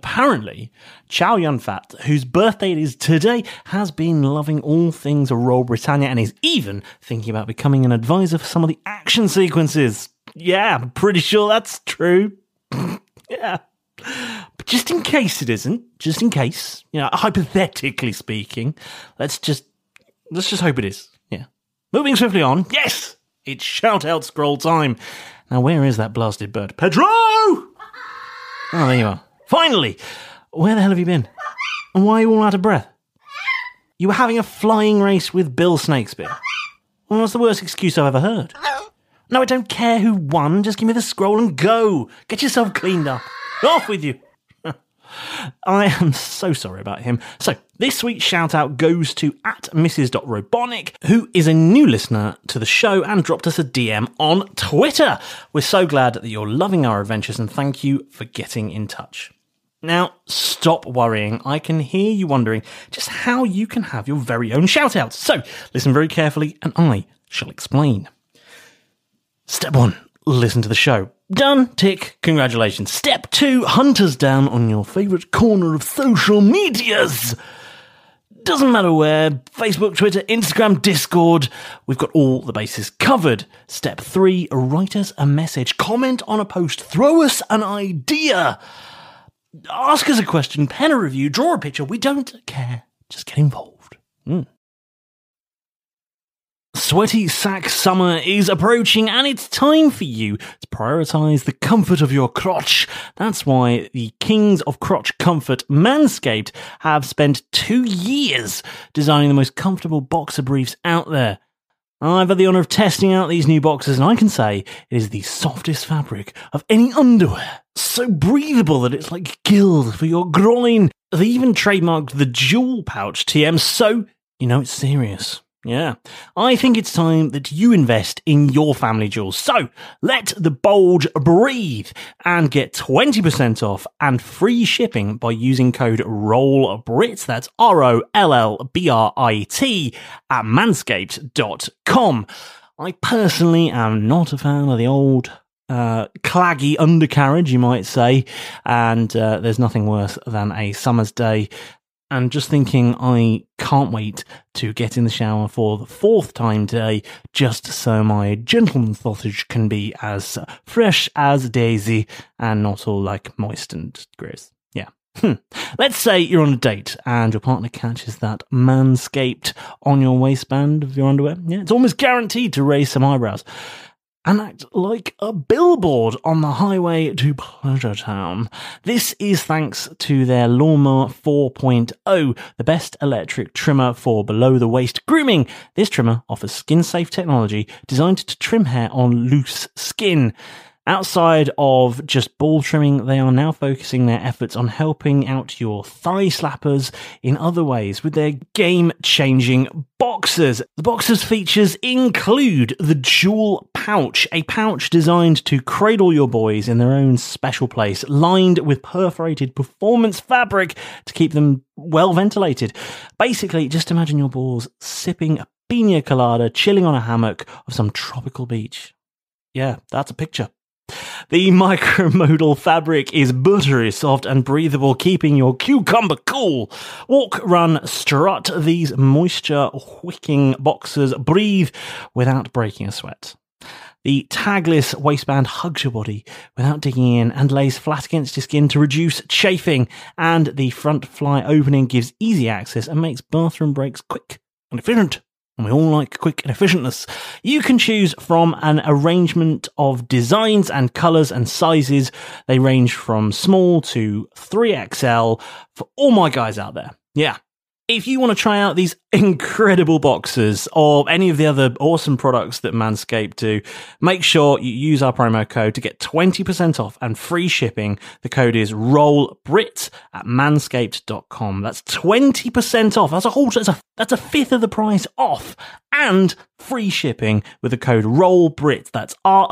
apparently, Chow Yun-fat, whose birthday it is today, has been loving all things Royal Britannia and is even thinking about becoming an advisor for some of the action sequences. Yeah, I'm pretty sure that's true. Yeah. But just in case it isn't, just in case, hypothetically speaking, let's just hope it is. Yeah. Moving swiftly on. Yes! It's shout-out scroll time. Now, where is that blasted bird? Pedro! Oh, there you are. Finally! Where the hell have you been? And why are you all out of breath? You were having a flying race with Bill Snakespeare. Well, that's the worst excuse I've ever heard. No, I don't care who won. Just give me the scroll and go. Get yourself cleaned up. Off with you. I am so sorry about him. So, this week's shout-out goes to @Mrs.Robonic, who is a new listener to the show and dropped us a DM on Twitter. We're so glad that you're loving our adventures and thank you for getting in touch. Now, stop worrying. I can hear you wondering just how you can have your very own shout-outs. So, listen very carefully and I shall explain. Step 1. Listen to the show. Done. Tick. Congratulations. Step 2. Hunt us down on your favourite corner of social medias. Doesn't matter where. Facebook, Twitter, Instagram, Discord. We've got all the bases covered. Step 3. Write us a message. Comment on a post. Throw us an idea. Ask us a question. Pen a review. Draw a picture. We don't care. Just get involved. Sweaty sack summer is approaching and it's time for you to prioritise the comfort of your crotch. That's why the kings of crotch comfort, Manscaped, have spent 2 years designing the most comfortable boxer briefs out there. I've had the honour of testing out these new boxers and I can say it is the softest fabric of any underwear. So breathable that it's like gilled for your groin. They even trademarked the jewel pouch TM, so you know it's serious. Yeah, I think it's time that you invest in your family jewels. So, let the bulge breathe and get 20% off and free shipping by using code ROLLBRIT, that's ROLLBRIT, at manscaped.com. I personally am not a fan of the old claggy undercarriage, you might say, and there's nothing worse than a summer's day. And just thinking, I can't wait to get in the shower for the 4th time today, just so my gentleman's sausage can be as fresh as Daisy and not all like moist and gross. Yeah. Let's say you're on a date and your partner catches that Manscaped on your waistband of your underwear. Yeah, it's almost guaranteed to raise some eyebrows and act like a billboard on the highway to Pleasure Town. This is thanks to their Lawnmower 4.0, the best electric trimmer for below-the-waist grooming. This trimmer offers skin-safe technology designed to trim hair on loose skin. Outside of just ball trimming, they are now focusing their efforts on helping out your thigh slappers in other ways with their game-changing boxers. The boxers' features include the Jewel Pouch, a pouch designed to cradle your boys in their own special place, lined with perforated performance fabric to keep them well ventilated. Basically, just imagine your balls sipping a pina colada, chilling on a hammock of some tropical beach. Yeah, that's a picture. The micromodal fabric is buttery, soft and breathable, keeping your cucumber cool. Walk, run, strut. These moisture-wicking boxers breathe without breaking a sweat. The tagless waistband hugs your body without digging in and lays flat against your skin to reduce chafing. And the front fly opening gives easy access and makes bathroom breaks quick and efficient. And we all like quick and efficientness. You can choose from an arrangement of designs and colours and sizes. They range from small to 3XL for all my guys out there. Yeah. If you want to try out these incredible boxes or any of the other awesome products that Manscaped do, make sure you use our promo code to get 20% off and free shipping. The code is ROLLBRIT at manscaped.com. That's 20% off. That's a fifth of the price off and free shipping with the code ROLLBRIT. That's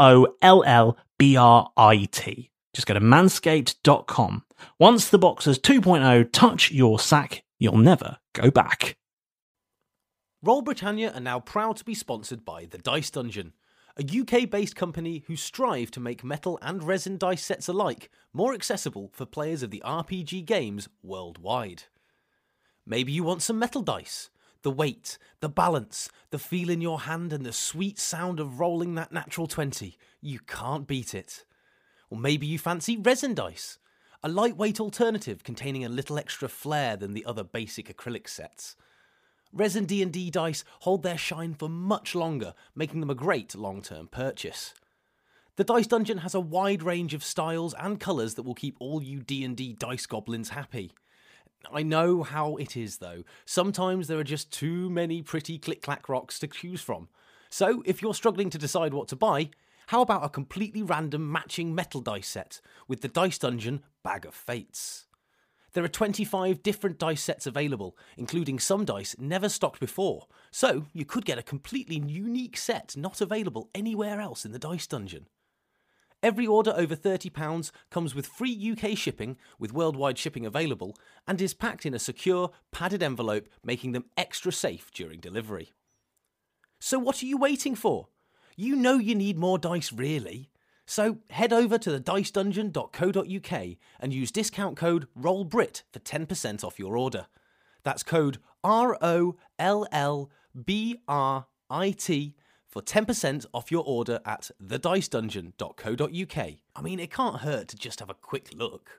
ROLLBRIT. Just go to manscaped.com. Once the boxers 2.0 touch your sack, you'll never go back. Royal Britannia are now proud to be sponsored by The Dice Dungeon, a UK-based company who strive to make metal and resin dice sets alike more accessible for players of the RPG games worldwide. Maybe you want some metal dice. The weight, the balance, the feel in your hand and the sweet sound of rolling that natural 20. You can't beat it. Or maybe you fancy resin dice, a lightweight alternative containing a little extra flair than the other basic acrylic sets. Resin D&D dice hold their shine for much longer, making them a great long-term purchase. The Dice Dungeon has a wide range of styles and colours that will keep all you D&D dice goblins happy. I know how it is though. Sometimes there are just too many pretty click-clack rocks to choose from. So if you're struggling to decide what to buy, how about a completely random matching metal dice set with the Dice Dungeon Bag of Fates? There are 25 different dice sets available, including some dice never stocked before, so you could get a completely unique set not available anywhere else in the Dice Dungeon. Every order over £30 comes with free UK shipping, with worldwide shipping available, and is packed in a secure, padded envelope, making them extra safe during delivery. So what are you waiting for? You know you need more dice, really. So head over to thedicedungeon.co.uk and use discount code ROLLBRIT for 10% off your order. That's code ROLLBRIT for 10% off your order at thedicedungeon.co.uk. I mean, it can't hurt to just have a quick look.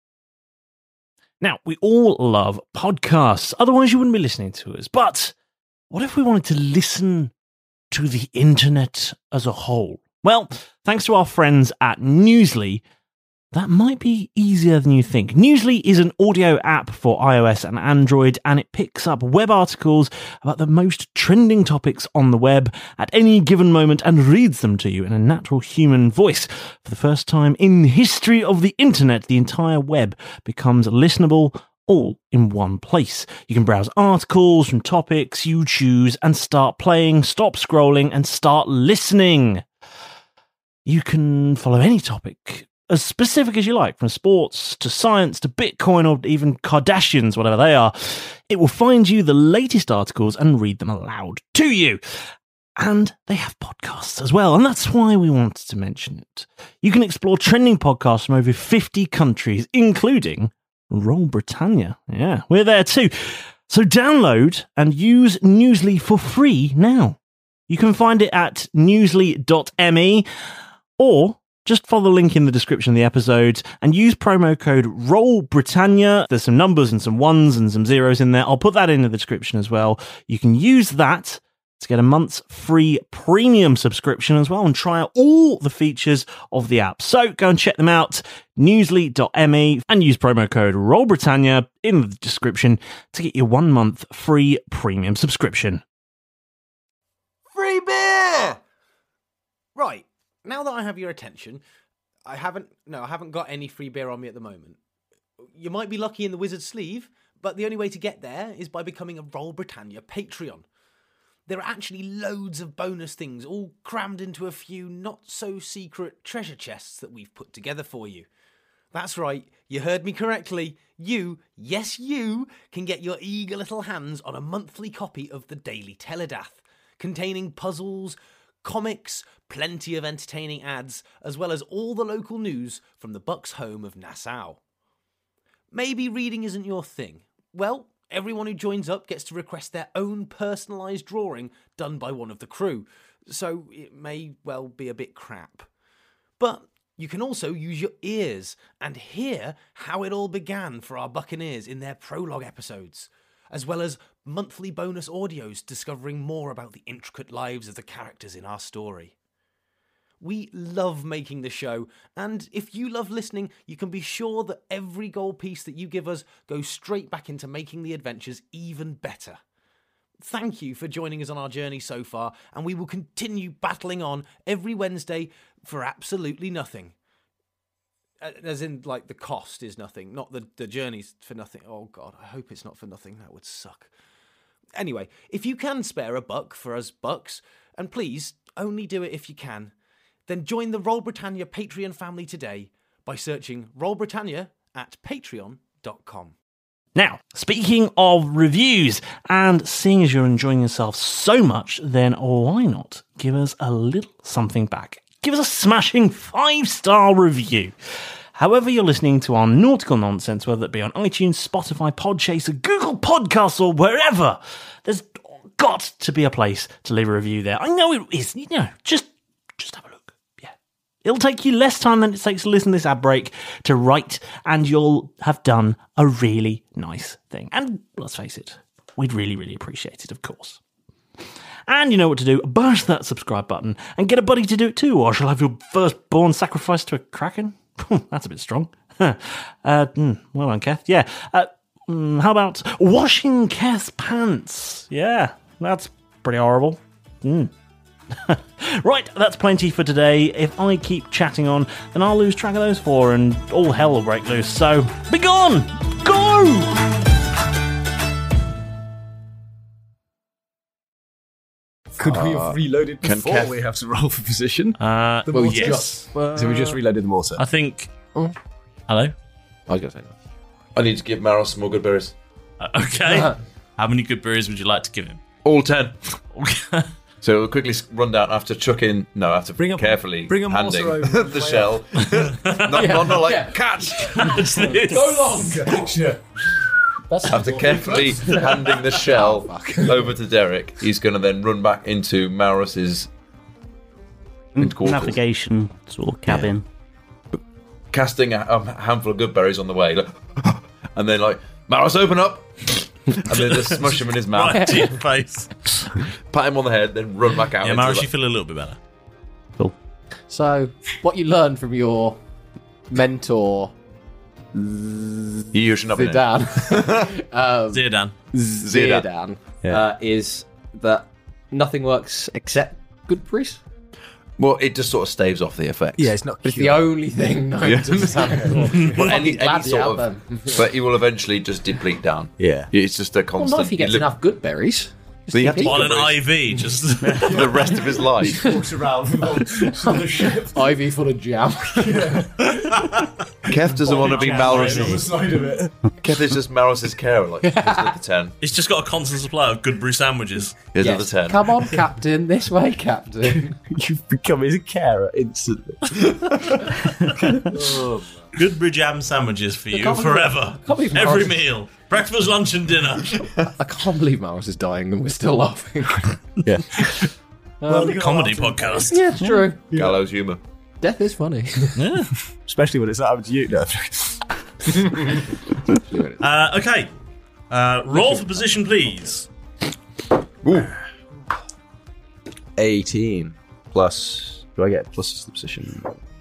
Now, we all love podcasts, otherwise you wouldn't be listening to us. But what if we wanted to listen to the internet as a whole? Well, thanks to our friends at Newsly, that might be easier than you think. Newsly is an audio app for iOS and Android, and it picks up web articles about the most trending topics on the web at any given moment and reads them to you in a natural human voice. For the first time in the history of the internet, the entire web becomes listenable all in one place. You can browse articles from topics you choose and start playing, stop scrolling, and start listening. You can follow any topic as specific as you like, from sports to science to Bitcoin or even Kardashians, whatever they are. It will find you the latest articles and read them aloud to you. And they have podcasts as well, and that's why we wanted to mention it. You can explore trending podcasts from over 50 countries, including Roll Britannia. Yeah, we're there too. So download and use Newsly for free now. You can find it at newsly.me, or just follow the link in the description of the episode and use promo code ROLLBRITANNIA. There's some numbers and some ones and some zeros in there. I'll put that in the description as well. You can use that to get a month's free premium subscription as well and try out all the features of the app. So go and check them out, newsly.me, and use promo code ROLLBRITANNIA in the description to get your 1 month free premium subscription. Free beer! Right. Now that I have your attention, I haven't got any free beer on me at the moment. You might be lucky in the wizard's sleeve, but the only way to get there is by becoming a Roll Britannia Patreon. There are actually loads of bonus things, all crammed into a few not-so-secret treasure chests that we've put together for you. That's right, you heard me correctly. You, yes you, can get your eager little hands on a monthly copy of the Daily Teledath, containing puzzles, comics, plenty of entertaining ads, as well as all the local news from the Bucks' home of Nassau. Maybe reading isn't your thing. Well, everyone who joins up gets to request their own personalised drawing done by one of the crew, so it may well be a bit crap. But you can also use your ears and hear how it all began for our Buccaneers in their prologue episodes, as well as monthly bonus audios discovering more about the intricate lives of the characters in our story. We love making the show, and if you love listening, you can be sure that every gold piece that you give us goes straight back into making the adventures even better. Thank you for joining us on our journey so far, and we will continue battling on every Wednesday for absolutely nothing. As in, like, the cost is nothing, not the journey's for nothing. Oh, God, I hope it's not for nothing. That would suck. Anyway, if you can spare a buck for us bucks, and please, only do it if you can, then join the Roll Britannia Patreon family today by searching Roll Britannia at patreon.com. Now, speaking of reviews, and seeing as you're enjoying yourself so much, then why not give us a little something back? Give us a smashing 5-star review. However you're listening to our nautical nonsense, whether it be on iTunes, Spotify, Podchaser, Google Podcasts, or wherever, there's got to be a place to leave a review there. I know it is. Just have a look. Yeah. It'll take you less time than it takes to listen to this ad break to write, and you'll have done a really nice thing. And let's face it, we'd really, really appreciate it, of course. And you know what to do. Bash that subscribe button and get a buddy to do it too, or shall I have your firstborn sacrificed to a kraken? That's a bit strong. Well done, Keth. Yeah. How about washing Keth's pants? Yeah, that's pretty horrible. Right, that's plenty for today. If I keep chatting on, then I'll lose track of those 4 and all hell will break loose. So, be gone! Go! Could we have reloaded before we have to roll for position? Yes. So we just reloaded the mortar. I think... Oh. Hello? I was going to say that. I need to give Maros some more good berries. Okay. How many good berries would you like to give him? All 10. So we'll quickly run down after chucking... No, after carefully handing the shell. not like, catch! Go long! Sure. After carefully handing the shell over to Derek, he's going to then run back into Maros's quarters. Navigation sort of cabin. Yeah. Casting a handful of good berries on the way. And then Maros, open up! And then just smush him in his mouth. Right to your face. Pat him on the head, then run back out. Yeah, Maros, you feel a little bit better. Cool. So, what you learned from your mentor... Zidane. Zidane. Is that nothing works except good berries? Well, it just sort of staves off the effects. Yeah, it's not. It's the only thing known to Sam. Well, any sort of, but he will eventually just deplete down. Yeah, it's just a constant. Well, not if he gets enough good berries. So you have to on an IV, just the rest of his life. He walks around on the ship. IV full of jam. Kev doesn't want to be Maros. On the side of it. Kev is just Maros's carer. Here's another 10. It's just got a constant supply of good brew sandwiches. Here's another 10. Come on, Captain. This way, Captain. You've become his carer instantly. Good brew jam sandwiches for you forever. Every meal. Breakfast, lunch, and dinner. I can't believe Maros is dying and we're still laughing. Yeah. Comedy podcast. Yeah, it's true. Gallows humour. Death is funny. Yeah. Especially when it's happened to you. No. Okay. Roll for position, please. Ooh. 18 plus. Do I get plus the position?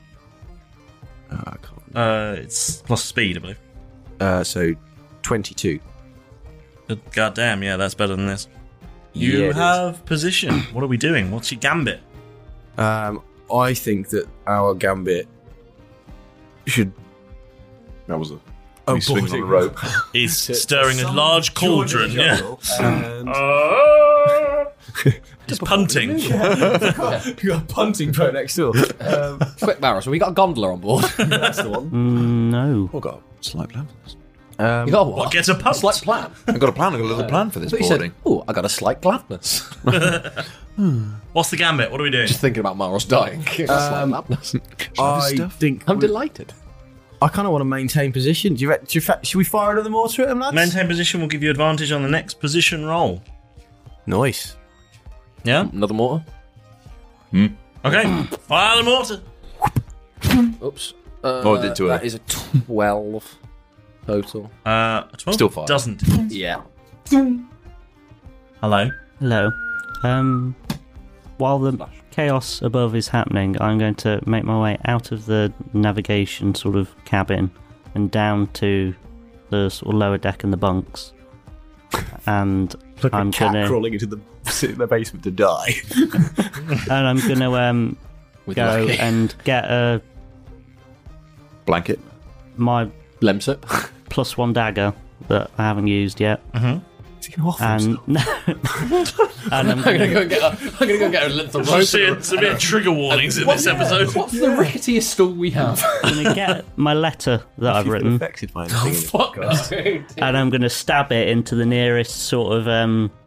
I can't. It's plus speed, I believe. So 22. God damn, yeah, that's better than this. You have position. What are we doing? What's your gambit? I think that our gambit should. That was a. Oh, he swings on the rope. He's stirring a large cauldron. Yeah. Just punting. You got a punting pro next door. Quick, Maros, have we got a gondola on board? That's the one. No. I've got a slight plan for this. You got what? Get a punt. Slight plan. I've got a plan. I've got a little plan for this boarding. Oh, I got a slight gladness. What's the gambit? What are we doing? Just thinking about Maros dying. Slight gladness. I think I'm delighted. I kind of want to maintain position. Should we fire another mortar at him, lads? Maintain position will give you advantage on the next position roll. Nice. Yeah? Another mortar? Okay. Fire the mortar. Oops. I did too early. That is a 12 total. 12 Still fire. Doesn't. Yeah. Hello. Hello. While the chaos above is happening, I'm going to make my way out of the navigation sort of cabin and down to the sort of lower deck and the bunks. And Like I'm a cat gonna crawling into the basement to die. and I'm gonna go and get a blanket, my Lemsip +1 dagger that I haven't used yet. and and I'm gonna go and get a length of rope. Some bit of trigger warnings in this episode. What's the ricketiest stool we have? I'm going to get my letter that I've written. Affected by anything in this Fuck podcast. And I'm going to stab it into the nearest sort of,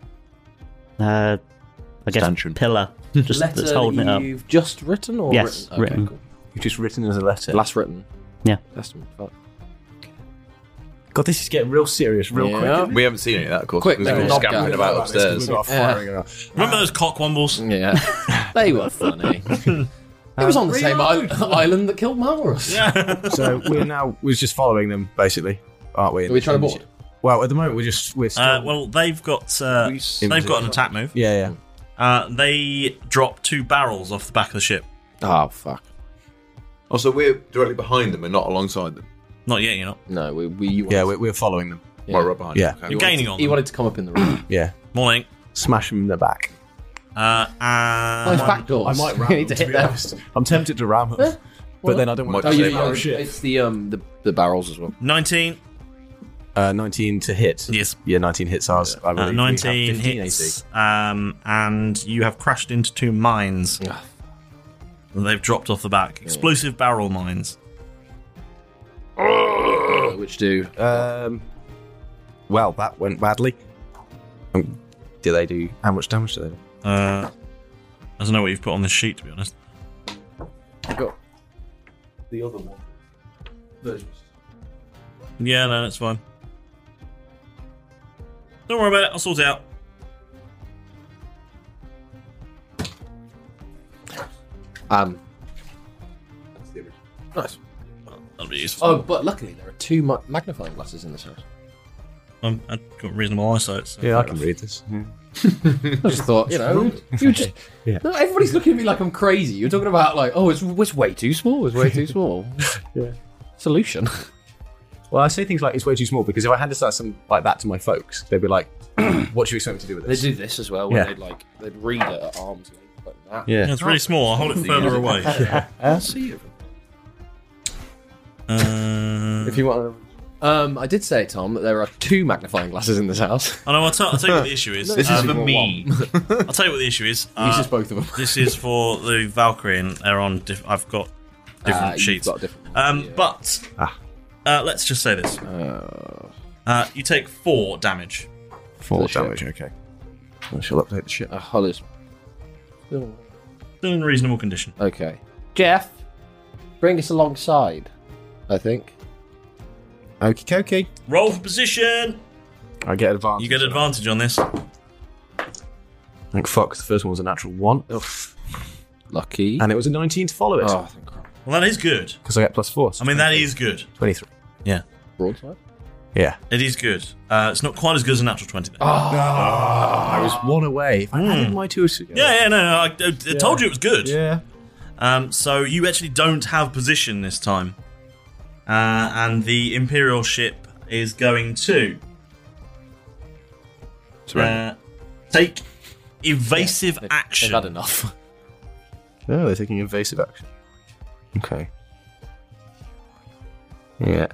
I guess, Stanchion. pillar just Letter that's holding it up. You've just written or Yes, written? written. Cool. You've just written as a letter. Last written. Yeah. Testament. Fuck. God, this is getting real serious real quick. isn't it? We haven't seen any of that, of course. Quick, We've no, been knock scampering down. about upstairs. We've got firing around. Remember those cockwombles? Yeah, they were funny. It was on the same island that killed Malrus. Yeah. So we're just following them, basically, aren't we? Are we trying to board? Well, at the moment we're still. Well, they've got an attack move. Yeah. They drop 2 barrels off the back of the ship. Oh fuck! Also, we're directly behind them and not alongside them. Not yet, you're not. No, we're following them. Right, right behind. Yeah. Okay. You're gaining on He them. wanted to come up in the room. Yeah. Morning. Smash them in the back. Nice back doors. I might ram You need them, to to hit be them. honest. I'm tempted to ram them, but then I don't want to. Oh, Save you, our shit. it's the barrels as well. 19. 19 to hit. Yes. Yeah, 19 hits ours. I believe. We have 19 15 hits. AC. And you have crashed into 2 mines. They've dropped off the back. Explosive barrel mines. Which do? Well, that went badly. Do they do? How much damage do they do? I don't know what you've put on this sheet, to be honest. I've got The other one. Yeah, no, that's fine. Don't worry about it. I'll sort it out. Nice. That'll be useful. Oh, but luckily there are 2 magnifying glasses in this house. I've got reasonable eyesight. So Yeah, I can read this. Yeah. I just thought, you just. Yeah. No, everybody's looking at me like I'm crazy. You're talking about like, oh, it's way too small. It's way too small. Yeah. Solution. Well, I say things like it's way too small because if I handed something like that to my folks, they'd be like, "What do you expect me to do with They this?" do this as well. When Yeah. they'd read it at arm's length like that. Yeah. Yeah, it's really small. I'll hold it further away. I'll see you. If you want. I did say, Tom, that there are 2 magnifying glasses in this house. I know. I'll tell you what the issue is. This is for me. I'll tell you what the issue is. Use just both of them. This is for the Valkyrie, and they're on. I've got different You've sheets. got different But let's just say this: you take 4 damage. 4 damage. Okay. I shall update the ship. Hollis. Still in reasonable condition. Okay. Jeff, bring us alongside, I think. Okie dokie. Roll for position. I get advantage. You get advantage on this. Thank fuck, the first one was a natural 1. Lucky. And it was a 19 to follow it. Oh, thank God. Well, that is good. Because I get +4. So I mean, that is good. 23. Yeah. Broadside? Yeah. It is good. It's not quite as good as a natural 20. Though. I was 1 away. If I added my 2 together. Yeah. I told you it was good. Yeah. So you actually don't have position this time. And the Imperial ship is going to take evasive action. They've had enough. Oh, they're taking evasive action. Okay. Yeah.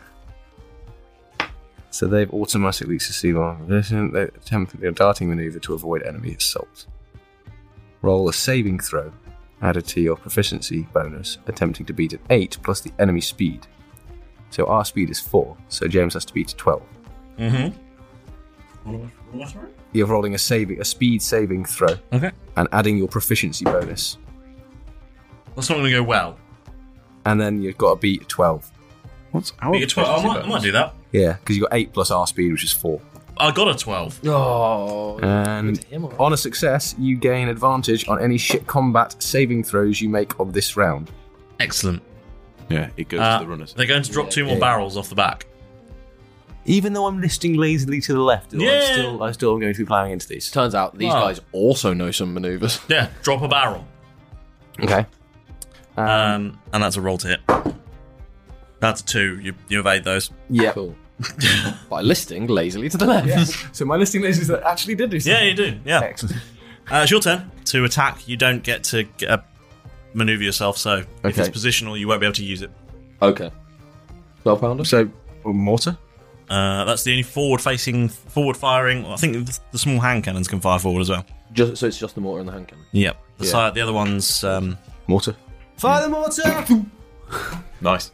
So they've automatically succeeded on position. They attempt a darting maneuver to avoid enemy assault. Roll a saving throw added to your proficiency bonus, attempting to beat an 8 plus the enemy speed. So our speed is 4, so James has to beat 12. Mm-hmm. You're rolling a speed saving throw. Okay. And adding your proficiency bonus. That's not going to go well. And then you've got to beat 12. What's our Beat a 12. I might do that. Yeah, because you've got 8 plus our speed, which is 4. I got a 12. Oh. And on a success, you gain advantage on any ship combat saving throws you make on this round. Excellent. Yeah, it goes to the runners. They're going to drop 2 more barrels off the back. Even though I'm listing lazily to the left, I still am going to be ploughing into these. Turns out these guys also know some maneuvers. Yeah, drop a barrel. Okay. And that's a roll to hit. That's a 2. You evade those. Yeah. Cool. By listing lazily to the left. Yes. So my listing lazily that actually did do something. Yeah, you do. Yeah. Excellent. It's your turn to attack. You don't get to maneuver yourself, so if it's positional, you won't be able to use it. Okay. 12 pounder? So, mortar? That's the only forward firing. I think the small hand cannons can fire forward as well. So it's just the mortar and the hand cannon. Yep. The other one's mortar. Fire the mortar! Nice.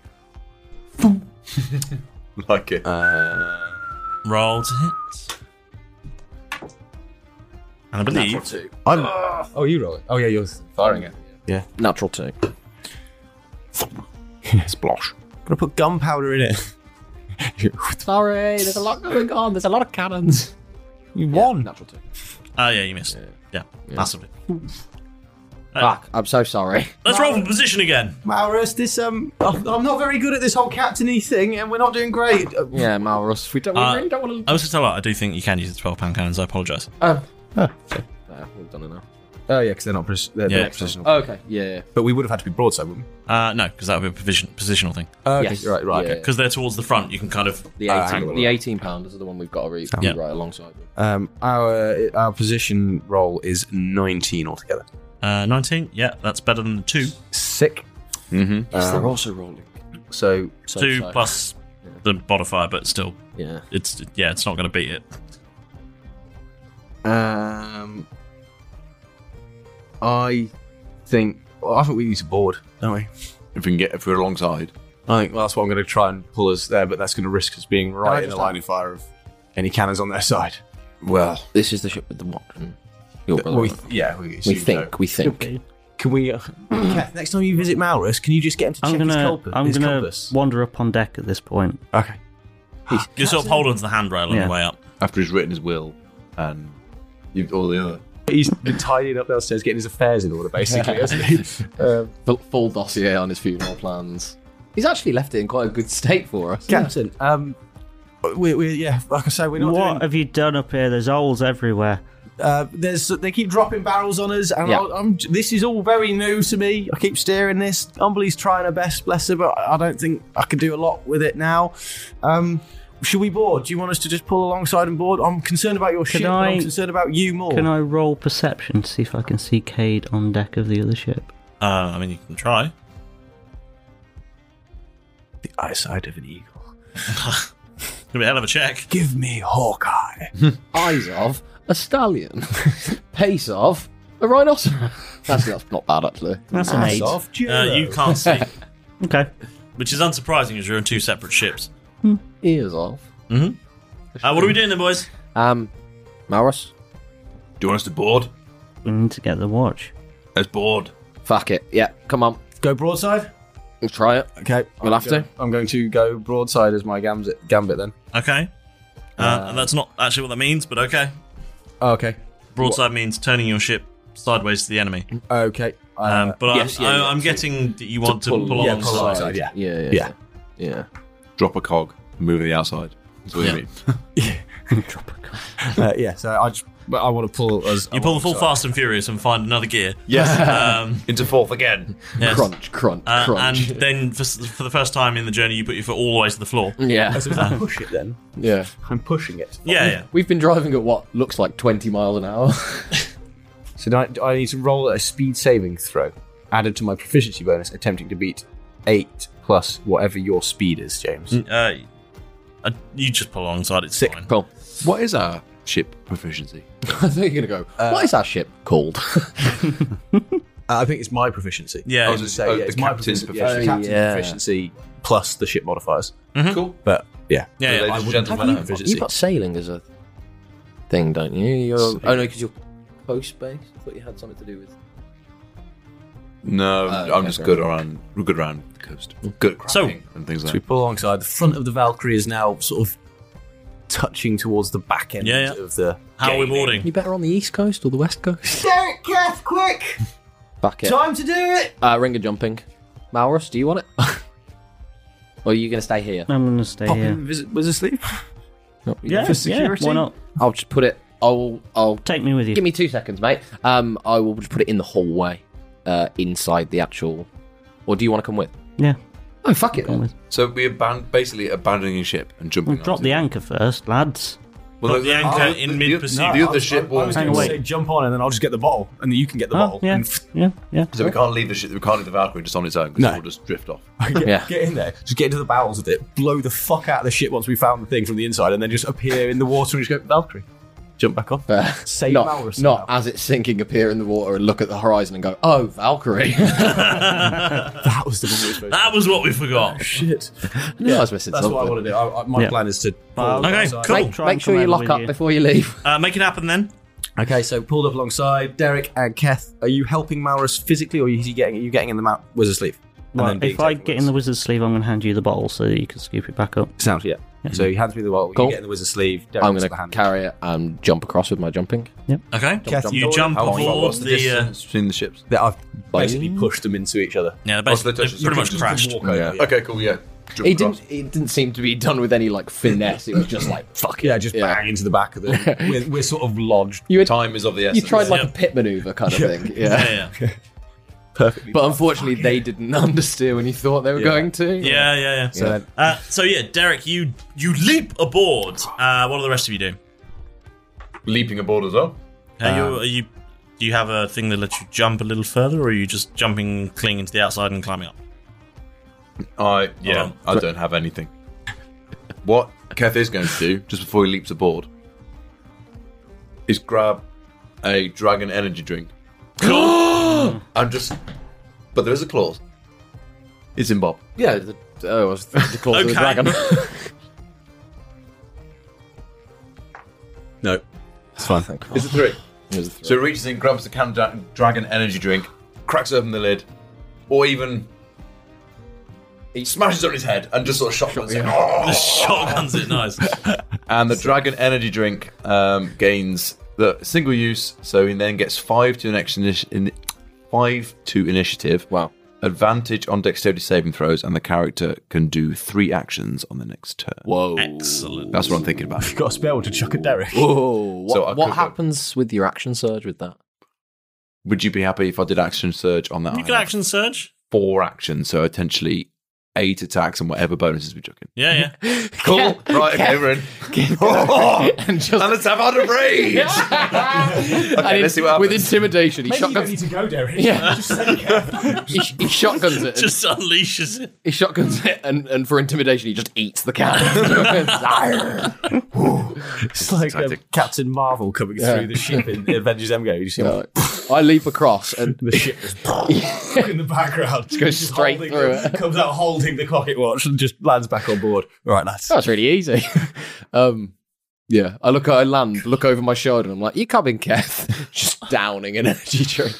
Like it. Roll to hit. And I believe Natural 2. Oh, you roll it. Oh, yeah, you're firing it. Yeah. Natural 2. Splosh. Gonna put gunpowder in it. Sorry, there's a lot going on. There's a lot of cannons. You won. Natural 2. Oh, yeah, you missed. Yeah, massively. Fuck, I'm so sorry. Let's roll for position again. Maurus, I'm not very good at this whole captainy thing, and we're not doing great. Yeah, Maurus, we really don't want to... I was just tell you, I do think you can use the 12-pound cannons. I apologise. We've done it now. Oh, yeah, because they're not positional. Oh, okay, yeah. But we would have had to be broadside, wouldn't we? No, because that would be a positional thing. Okay, Yes. right, Yeah. okay. Because they're towards the front, you can kind of... The 18 pounders are the one we've got to read right alongside with. Our position roll is 19 altogether. 19? Yeah, that's better than the 2. Sick. Yes, they're also rolling. So 2 plus the modifier, but still, yeah, it's not going to beat it. I think we need to board, don't we? If we're alongside. I think that's what I'm going to try and pull us there, but that's going to risk us being right in the line of fire of any cannons on their side. Well, this is the ship with the watch. We think. Can we? Kath, next time you visit Maurus, can you just get him to check his compass? I'm going to wander up on deck at this point. Okay. You sort of hold onto the handrail on the way up. After he's written his will and all the other. He's been tidying up downstairs, getting his affairs in order, basically, hasn't he? Full dossier on his funeral plans. He's actually left it in quite a good state for us. Captain, we're like I say, we're not. What have you done up here? There's holes everywhere. They keep dropping barrels on us, and this is all very new to me. I keep steering this. Umbly's trying her best, bless her, but I don't think I can do a lot with it now. Should we board? Do you want us to just pull alongside and board? I'm concerned about your ship, but I'm concerned about you more. Can I roll perception to see if I can see Cade on deck of the other ship? I mean, you can try. The eyesight of an eagle. It's gonna be a hell of a check. Give me Hawkeye. Eyes of a stallion. Pace of a rhinoceros. That's not bad, actually. That's an 8. You can't see. Okay. Which is unsurprising as you're on 2 separate ships. Ears off. Mm-hmm. What are we doing then, boys? Maurus? Do you want us to board? We need to get the watch. Let's board. Fuck it. Yeah, come on. Go broadside? Let's try it. Okay. We'll have to. I'm going to go broadside as my gambit then. Okay. That's not actually what that means, but okay. Oh, okay. Broadside means turning your ship sideways to the enemy. Okay. I'm getting that you want to pull alongside. Yeah. Drop a cog, move to the outside. That's what you mean. Drop a cog. So I want to pull us. You pull the full Fast and Furious and find another gear. Yes. Into fourth again. Yes. Crunch. And then for the first time in the journey, you put your foot all the way to the floor. Yeah. So I push it then. Yeah. I'm pushing it. Yeah. We've been driving at what looks like 20 miles an hour. So do I need to roll a speed saving throw added to my proficiency bonus, attempting to beat 8 plus whatever your speed is, James. You just pull alongside. It's Sick. fine. Cool. What is our ship proficiency? I thought you were going to go, what is our ship called? I think it's my proficiency. Yeah. I was going to say, it's my captain's proficiency. Yeah, captain's proficiency plus the ship modifiers. Mm-hmm. Cool. But yeah. Yeah. Ladies and gentlemen, You've got sailing as a thing, don't you? Oh no, because you're coast-based. I thought you had something to do with... No, I'm just good around the coast. Good at crafting and things like So we that. pull alongside. The front of the Valkyrie is now sort of touching towards the back end of the. How are we boarding? You better on the east coast or the west coast? Derek, Kath, quick! Back it. Time to do it! Ringer jumping. Maurus, do you want it? Or are you going to stay here? I'm going to stay Pop here. in, visit Wizard Sleep. Yeah, for security. why not? I'll just put it... I'll Take me with you. Give me 2 seconds, mate. I will just put it in the hallway, inside the actual... Or do you want to come with? Yeah. Oh, fuck it. Come with. So we're basically abandoning a ship and jumping. We'll drop the anchor first, lads. Put the anchor in mid-pursuit. The other ship I was going to say jump on and then I'll just get the bottle and then you can get the bottle. Yeah. So we can't leave the ship. We can't leave the Valkyrie just on its own because No. it'll just drift off. Get in there, just get into the bowels of it, blow the fuck out of the ship once we found the thing from the inside, and then just appear in the water and just go Valkyrie. Jump back off. Save Malrus. Not as it's sinking, appear in the water and look at the horizon and go, oh, Valkyrie. That was the one we were supposed to That was what we forgot. do. Shit. Yeah, I was missing That's what I something. want to do. My Yeah. plan is to. Okay, cool. Make sure you lock up before you leave. Make it happen then. Okay, so pulled up alongside Derek and Keth. Are you helping Malrus physically, or are you getting in the wizard's sleeve? And Well, then being if I taken get with in the us? wizard's sleeve, I'm going to hand you the bottle so that you can scoop it back up. Sounds yeah. So he hands me the bottle. Cool. You get in the wizard's sleeve. Derek I'm gets going the to hand. carry it and jump across with my jumping. Okay. Keth, You jump How far aboard was the the. distance between the ships? That I've basically pushed them into each other. Yeah, they Oh, so basically, they pretty much crashed. Walk over, Yeah. Okay, cool. Yeah. Jump It across. didn't seem to be done with any like finesse. It was just like fuck it. Yeah, just bang into the back of the. We're sort of lodged. Time is of the You essence. tried like a pit maneuver kind of thing. Yeah. Perfectly. But unfortunately, they didn't understeer when you thought they were going to. Yeah. So yeah, Derek, you leap aboard. What do the rest of you do? Leaping aboard as well. Do you have a thing that lets you jump a little further, or are you just jumping, clinging to the outside and climbing up? I on. don't have anything. What Keth is going to do just before he leaps aboard is grab a dragon energy drink. Cool. I'm just, but there is a clause. It's in Bob. Yeah. It was the claws of the Okay. dragon. No, it's fine. Is it 3? It was a So he reaches in, grabs the can of dragon energy drink, cracks open the lid, or even he smashes on his head and just sort of shotguns it. The shotgun's it, nice. And the dragon energy drink gains the single use, so he then gets 5 to initiative. Wow. Advantage on dexterity saving throws, and the character can do 3 actions on the next turn. Whoa. Excellent. That's what I'm thinking about. You've got a spell to chuck at Derek. Whoa. So I What could- happens with your action surge with that? Would you be happy if I did action surge on that? You can action surge. 4 actions, so potentially 8 attacks and whatever bonuses we chuck in. Yeah. Cool. Right, okay, we're in. And let's have out of rage. Okay, let's see what happens. With intimidation, he Maybe you don't shotguns. need to go, Derek. Yeah. Just say He shotguns it. Just unleashes it. He shotguns it, and for intimidation, he just eats the cat. It's like Captain Marvel coming through the ship in Avengers Endgame. You see I leap across, and the ship is in the background. Just goes straight holding through the- it. Comes out holding the pocket watch and just lands back on board. All right, lads. That's really easy. Yeah, I land, look over my shoulder, and I'm like, "You coming, Keth?" Just downing an energy drink.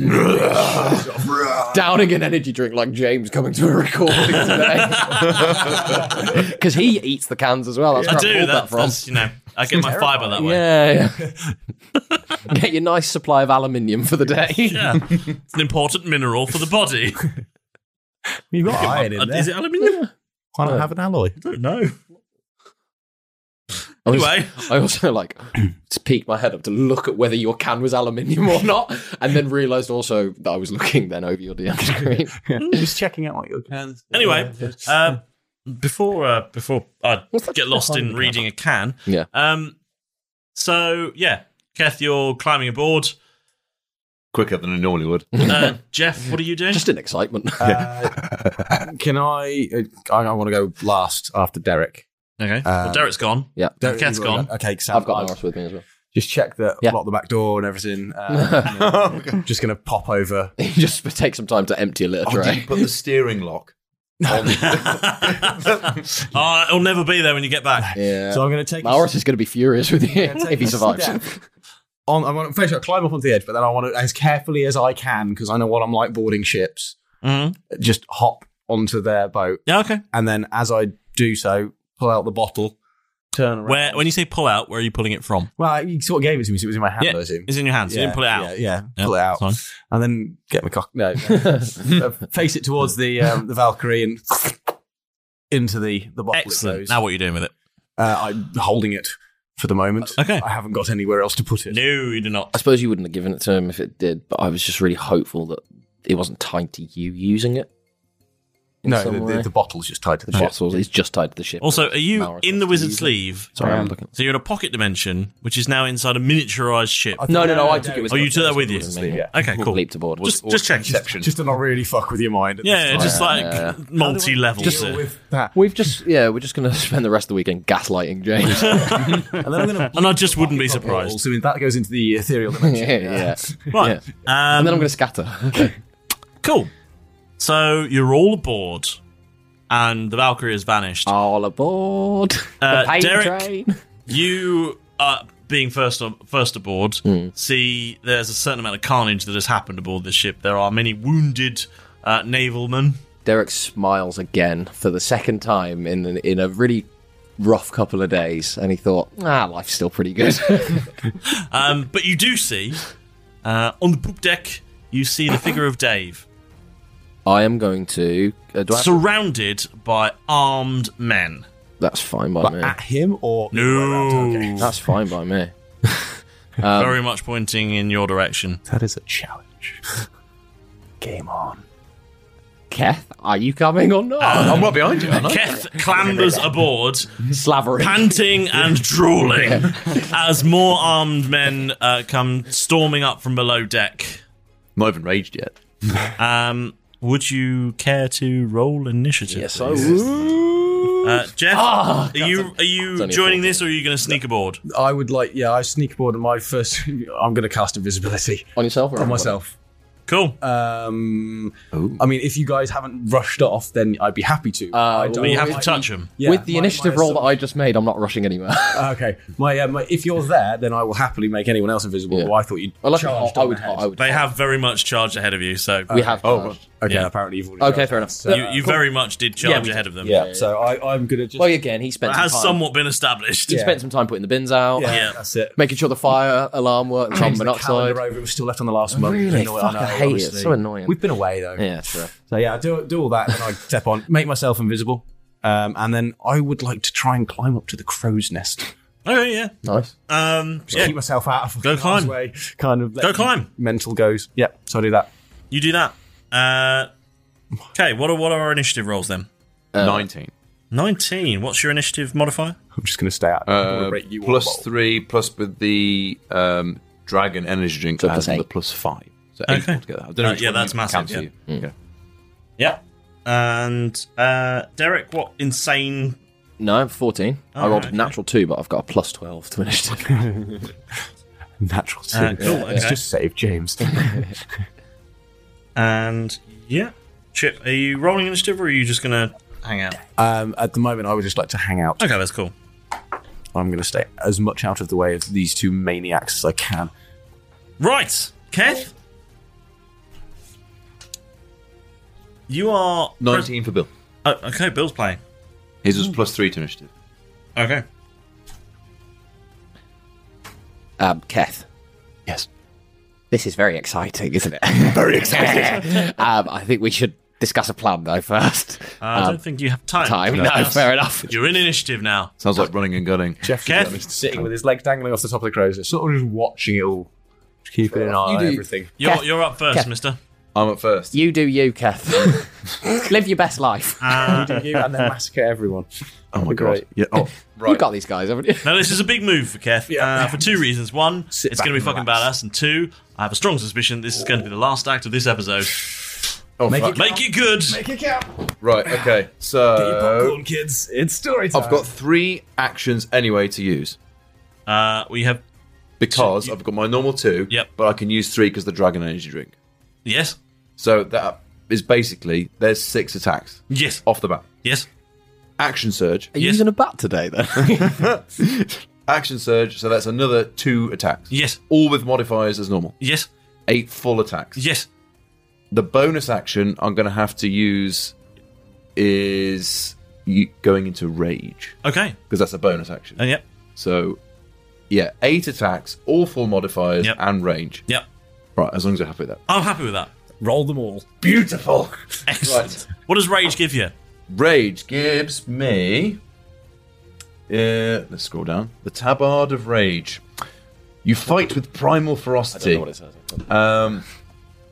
Downing an energy drink like James coming to a recording today. Because he eats the cans as well. That's I where I do. pulled that from. That's, I get my fibre that way. Yeah. Get your nice supply of aluminium for the day. Yeah. It's an important mineral for the body. You've got iron in there. Is it aluminium? Why not have an alloy? I don't know. I also to peek my head up to look at whether your can was aluminium or not, and then realised also that I was looking then over your DM screen. Just checking out what your cans. Anyway, before I get lost in reading a can. Yeah. So yeah, Keth, you're climbing aboard. Quicker than I normally would. Jeff, what are you doing? Just in excitement. Can I want to go last after Derek. Okay. Well, Derek's gone. Yeah. Keth's gone. Okay, I've got Norris with me as well. Just check that, lock the back door and everything. Just going to pop over. You just take some time to empty a litter Did tray. you put the steering lock on? It'll never be there when you get back. Yeah. So I'm going to take Norris is going to be furious with you if he survives. I want to first climb up onto the edge, but then I want to, as carefully as I can, because I know what I'm like boarding ships, just hop onto their boat. Yeah, okay. And then as I do so, pull out the bottle, turn around. When you say pull out, where are you pulling it from? Well, you sort of gave it to me, so it was in my hand, Yeah, I assume. it's in your hand, so you didn't pull it out. Yeah, pull it out. Fine. And then get my cock. No. Face it towards the Valkyrie and into the bottle. Excellent. Now what are you doing with it? I'm holding it for the moment. Okay. I haven't got anywhere else to put it. No, you do not. I suppose you wouldn't have given it to him if it did, but I was just really hopeful that it wasn't tied to you using it. in No, some way? the bottle's just tied to the The ship. bottle is just tied to the ship. Also, are you Maurus in the wants to wizard use it. sleeve? Sorry, I'm looking. So you're in a pocket dimension, which is now inside a miniaturized ship. No, I took it with Oh, me. you took that with you? Yeah. Okay, cool. Leaped aboard. Just check. Just to not really fuck with your mind. Yeah, just like multi-levels. Just there. with that. We're just going to spend the rest of the weekend gaslighting James. And I just wouldn't be surprised. So that goes into the ethereal dimension. yeah. Right. And then I'm going to scatter. Cool. So you're all aboard, and the Valkyrie has vanished. All aboard. The pain Derek, train. you, being first aboard, see there's a certain amount of carnage that has happened aboard this ship. There are many wounded navalmen. Derek smiles again for the second time in a really rough couple of days, and he thought, life's still pretty good. But you do see, on the poop deck, you see the figure of Dave. I am going to... surrounded by armed men. That's fine by me. At him or... No. Okay. That's fine by me. Very much pointing in your direction. That is a challenge. Game on. Keth, are you coming or not? I'm right behind you, aren't I? Keth clambers aboard, slavering, panting and drooling, as more armed men come storming up from below deck. Not even raged yet. Would you care to roll initiative? Yes, I would. Jeff, are you only joining this, or are you going to sneak aboard? I would I sneak aboard and my first... I'm going to cast invisibility. On yourself or on myself. Cool. I mean, if you guys haven't rushed off, then I'd be happy to. But you have to touch them. Yeah, With the initiative roll that I just made, I'm not rushing anywhere. Okay. If you're there, then I will happily make anyone else invisible. Yeah. Well, I thought you'd I charged would. They have very much charged ahead of you, so We have. Okay, Yeah. apparently you've already Okay, charged. fair enough. So, you very much did charge ahead of them. Yeah, so I'm going to just... Well, again, he spent That some has time. somewhat been established. He spent some time putting the bins out, Yeah. That's it. making sure the fire alarm worked, carbon Changed the monoxide. calendar over. It was still left on the last month. Really? You know what, Fuck, I hate it. honestly. It's so annoying. We've been away, though. Yeah, sure. So, yeah, I do all that, and I step on, make myself invisible, and then I would like to try and climb up to the crow's nest. Okay, yeah. Nice. Just keep myself out of Go climb. way, kind of Go climb. mental goes. Yeah, so I do that. You do that. Okay, what are our initiative rolls then? 19. 19. What's your initiative modifier? I'm just going to stay out. I don't wanna break you all Plus the bottle. 3, plus with the dragon energy drink, So so plus adds 8. the plus 5. So 8 Okay. altogether. I don't know which yeah, one that's you massive, count for yeah. you. Okay. Yeah. And Derek, what insane... No, I'm 14. I rolled a natural 2, but I've got a plus 12 to initiative. Natural 2. Cool, Let's okay. just save James. And, yeah. Chip, are you rolling initiative, or are you just going to hang out? At the moment, I would just like to hang out. Okay, that's cool. I'm going to stay as much out of the way of these two maniacs as I can. Right, Keth? You are... 19 for Bill. Oh, okay, Bill's playing. His was plus 3 to initiative. Okay. Keth. Yes. This is very exciting, isn't it? Very exciting. I think we should discuss a plan, though, first. I don't think you have time. No, fair enough. You're in initiative now. Sounds like running and gunning. Jeff, to be Kev? honest, sitting with his legs dangling off the top of the crow's nest, sort of just watching it all. Just keeping an eye on everything. You're up first, Kev. mister. I'm up first. You do you, Keth. Live your best life. You do you, and then massacre everyone. Oh my Great. god. Yeah. Oh, right. You've got these guys, haven't you? Now, this is a big move for Keth for two reasons. One, Sit it's back going to be and fucking relax. badass. And two, I have a strong suspicion this is going to be the last act of this episode. Oh, Make fuck. it Make it good. Make it count. Right, okay. Get your So popcorn, kids. It's story time. I've got 3 actions anyway to use. We have... Because I've got my normal 2, Yep. but I can use 3 because the dragon energy drink. Yes. So that is basically, there's 6 attacks Yes. off the bat. Yes. Action surge. Are you using a bat today, then? Action surge, so that's another 2 attacks. Yes. All with modifiers as normal. Yes. 8 full attacks. Yes. The bonus action I'm going to have to use is going into rage. Okay. Because that's a bonus action. Yep. So, yeah, 8 attacks, all full modifiers, Yep. and range. Yep. Right, as long as you're happy with that. I'm happy with that. Roll them all. Beautiful! Excellent. What does rage give you? Rage gives me... let's scroll down. The Tabard of Rage. You fight with primal ferocity. I don't know what it says.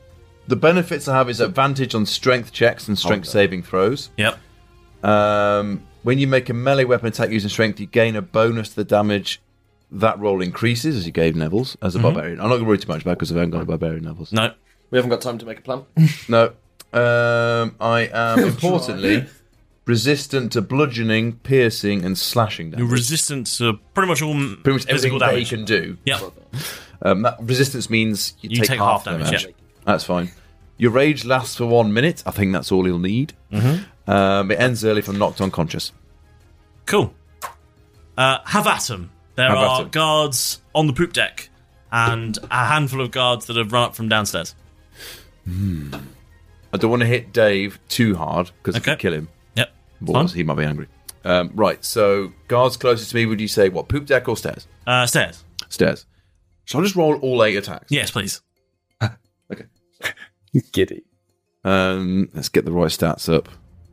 the benefits I have is advantage on strength checks and strength saving throws. Yep. When you make a melee weapon attack using strength, you gain a bonus to the damage. That roll increases, as you gave Neville's, as a barbarian. I'm not going to worry too much about it because I haven't got a barbarian Neville's. No. We haven't got time to make a plan. No. I am, importantly, resistant to bludgeoning, piercing, and slashing damage. You're resistant to pretty much all everything physical that damage. he can do. Yeah. That resistance means you take half damage. yeah. That's fine. Your rage lasts for 1 minute. I think that's all he'll need. Mm-hmm. It ends early if I'm knocked unconscious. Cool. Have at 'em. There Have at are 'em. guards on the poop deck and a handful of guards that have run up from downstairs. I don't want to hit Dave too hard because I could kill him. Yep. Otherwise, he might be angry. Right, so guards closest to me, would you say what? Poop deck or stairs? Stairs. Stairs. Shall I just roll all 8 attacks? Yes, please. Okay. Giddy. Let's get the right stats up.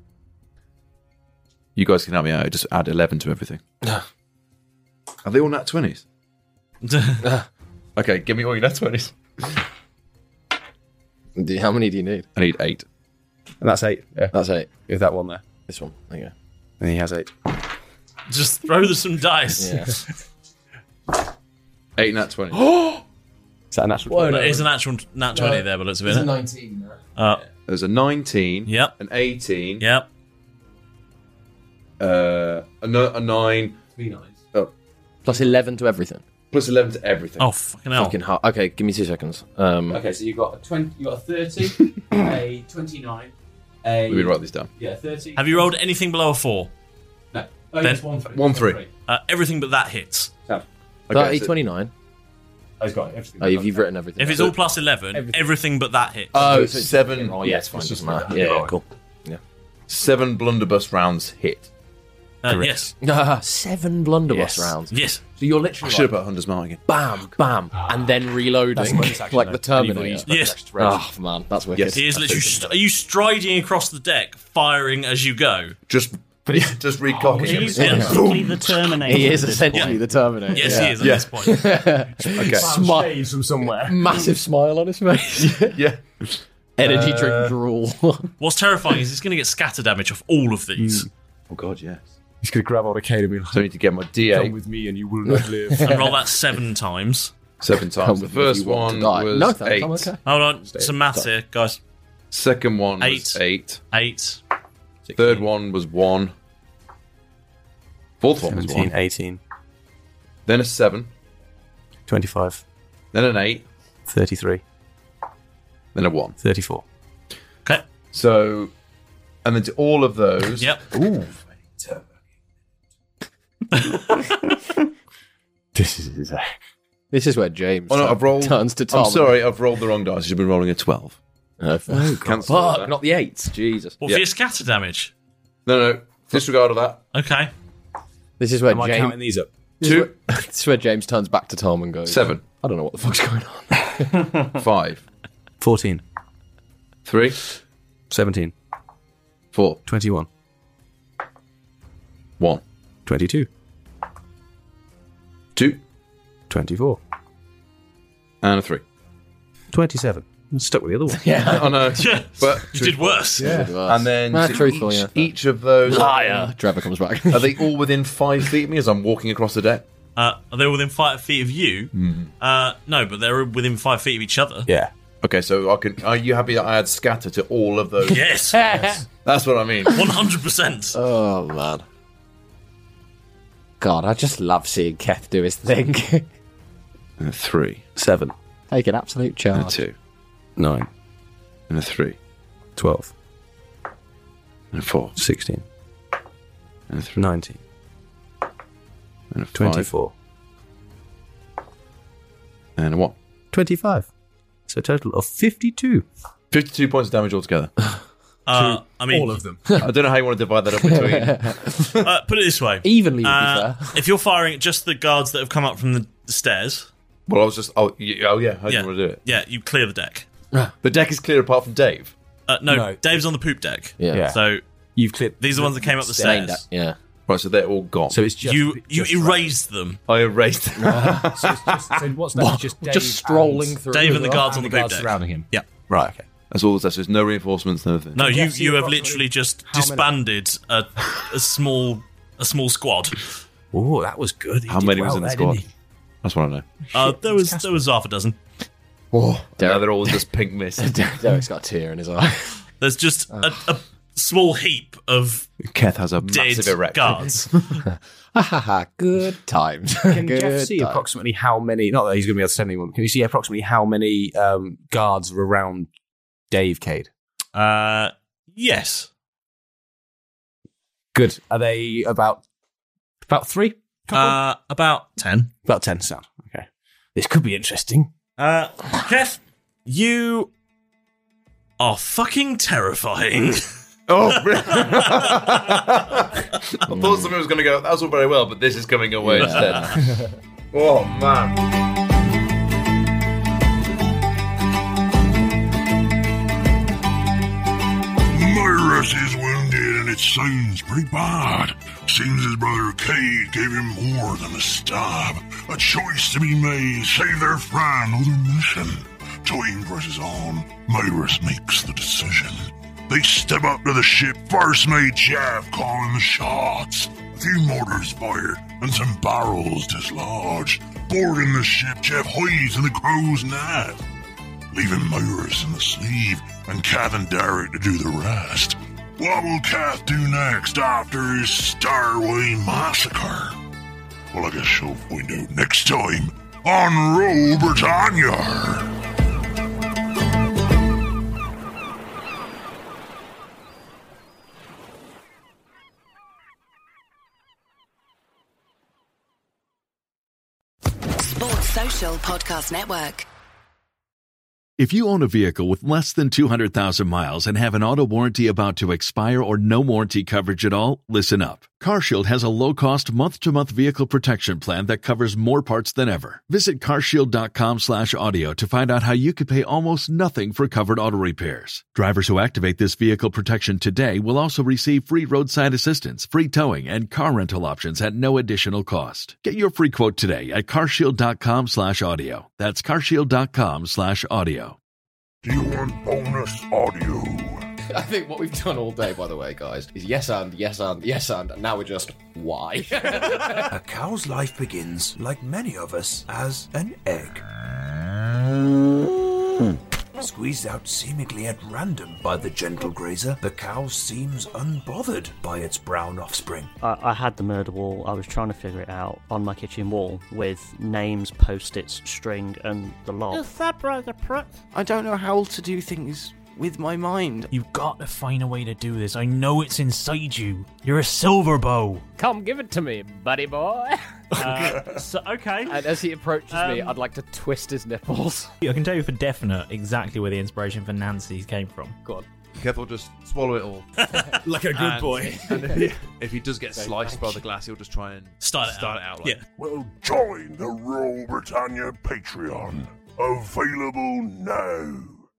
You guys can help me out. Just add 11 to everything. Are they all nat 20s? Okay, give me all your nat 20s. How many do you need? I need 8. And that's 8. Yeah. That's 8. With that one there. This one. There you go. And he has 8. Just throw some dice. Yeah. 8 nat 20. Is that a natural 20? There is an actual nat 20 there, but let's There's a it. 19 There's a 19. Yep. An 18. Yep. A 9. 3 9s. Oh. Plus 11 to everything. Plus 11 to everything. Oh, fucking hell. Fucking hard. Okay, give me 2 seconds. Okay, so you got a 20, you got a 30, a 29, a. Let me write this down. Yeah, 30. Have you rolled anything below a 4? No. Oh, Then- yes, 1 3. 1 3. Everything but that hits. 30, 29. Oh, he's got everything. Oh, you've written everything. If it's all plus 11, everything but that hits. Oh, So 7. Oh, yeah, it's fine. Doesn't matter. Yeah, cool. Yeah. 7 blunderbuss rounds hit. Yes. 7 blunderbuss rounds. Yes. So you're I literally should have put Hunter's Mark again. bam, bam, and then reloading like the Terminator. Yes. Oh man, that's wicked. Yes. He is literally. Are you striding across the deck, firing as you go? Just recocking Are him. you basically the Terminator? He is at this essentially point? the Terminator. Yes, he is at this point. Okay. Shades from somewhere. Massive smile on his face. Yeah. Energy drink drool. What's terrifying is he's going to get scatter damage off all of these. Oh god, yes. He's going to grab hold of Kate and be like, So I need to get my come D8 with me and you will not live. And roll that 7 times. 7 times. The first one was No, thanks, 8. I'm okay. Hold on, some maths here, guys. Second one was 8. 8. Third one was 1. Fourth one was 17, 1. 18, Then a 7. 25, Then an 8. 33, Then a 1. 34. Okay. So, and then to all of those. Yep. Ooh. This is This is where James Oh no, I've rolled. turns to Tom. I'm sorry, I've rolled the wrong dice. You've been rolling a 12. Cancel Fuck, that. not the 8s. Jesus. What for your scatter damage? No. Disregard of that. Okay. This is where Am I James. counting these up? This is where James turns back to Tom and goes, 7. I don't know what the fuck's going on. 5. 14, 3. 17, 4. 21, 1. 22, 2. 24, And a 3. 27. I'm stuck with the other one. Yeah. I know. Yeah. But You did worse. And then to truthful, each of those. Liar. Trevor comes back. Are they all within 5 feet of me as I'm walking across the deck? Are they within 5 feet of you? No, but they're within 5 feet of each other. Yeah. Okay, so I can. Are you happy that I had scatter to all of those? Yes. That's what I mean. 100%. Oh man. God, I just love seeing Keth do his thing. And a 3. 7, Take an absolute And a charge. 2. 9, And a 3. 12, And a 4. 16, And a 3. 19, And a 5. 24, And a 1. 25. So a total of 52. 52 points of damage altogether. I mean, all of them. I don't know how you want to divide that up between. put it this way. Evenly, to be fair. If you're firing at just the guards that have come up from the stairs, Well, I was just. Oh, yeah. How do yeah, you want to do it? yeah, you clear the deck. The deck is clear apart from Dave. No, Dave's on the poop deck. Yeah. So You've cleared. these are the ones that came up the stairs. Yeah. Right, so they're all gone. So it's just You just erased them. I erased. so what's that? Just Dave Just strolling and through. Dave and the guards on and the the poop guards deck. surrounding him. Yeah. Right. Okay. That's all there's no reinforcements, nothing. No, you have literally just disbanded a small squad. Oh, that was good. How many was in the squad? That's what I know. There was half a dozen. Oh, now they're all just pink mist. Derek's got a tear in his eye. There's just a small heap of Keth has a dead massive erection. guards. Good times. Can Good Jeff see times. approximately how many? Not that he's going to be able to send anyone. Can you see approximately how many guards are around Dave Cade? Yes. Good. Are they about 3? About 10. About 10 sound. Okay. This could be interesting. Keth, you are fucking terrifying. Oh, I thought something was going to go, that was all very well, but this is coming away instead. Oh, man. Myrus is wounded and it sounds pretty bad. Seems his brother Cade gave him more than a stab. A choice to be made, save their friend or their mission. Time presses on. Myrus makes the decision. They step up to the ship, first mate Jeff calling the shots. A few mortars fired and some barrels dislodged. Boarding the ship, Jeff hides in the crow's net, leaving Myrus in the sleeve and Kath and Derek to do the rest. What will Kath do next after his Starway massacre? Well, I guess you'll find out next time on Roll Britannia. Sports Social Podcast Network. If you own a vehicle with less than 200,000 miles and have an auto warranty about to expire or no warranty coverage at all, listen up. CarShield has a low-cost month-to-month vehicle protection plan that covers more parts than ever. Visit carshield.com/audio to find out how you could pay almost nothing for covered auto repairs. Drivers who activate this vehicle protection today will also receive free roadside assistance, free towing, and car rental options at no additional cost. Get your free quote today at carshield.com/audio. That's carshield.com/audio. Do you want bonus audio? I think what we've done all day, by the way, guys, is yes and, and now we're just, why? A cow's life begins, like many of us, as an egg. Squeezed out seemingly at random by the gentle grazer, the cow seems unbothered by its brown offspring. I had the murder wall. I was trying to figure it out on my kitchen wall with names, post-its, string, and the lot. Is that Brother Pratt? I don't know how to do things with my mind. You've got to find a way to do this. I know it's inside you. You're a silver bow. Come give it to me, buddy boy. Okay. And as he approaches me, I'd like to twist his nipples. I can tell you for definite exactly where the inspiration for Nancy's came from. Go on. Keth will just swallow it all. Like a good boy. And if he does get sliced by the glass, he'll just try and start it out. Yeah. Well, join the Roll Britannia Patreon. Available now.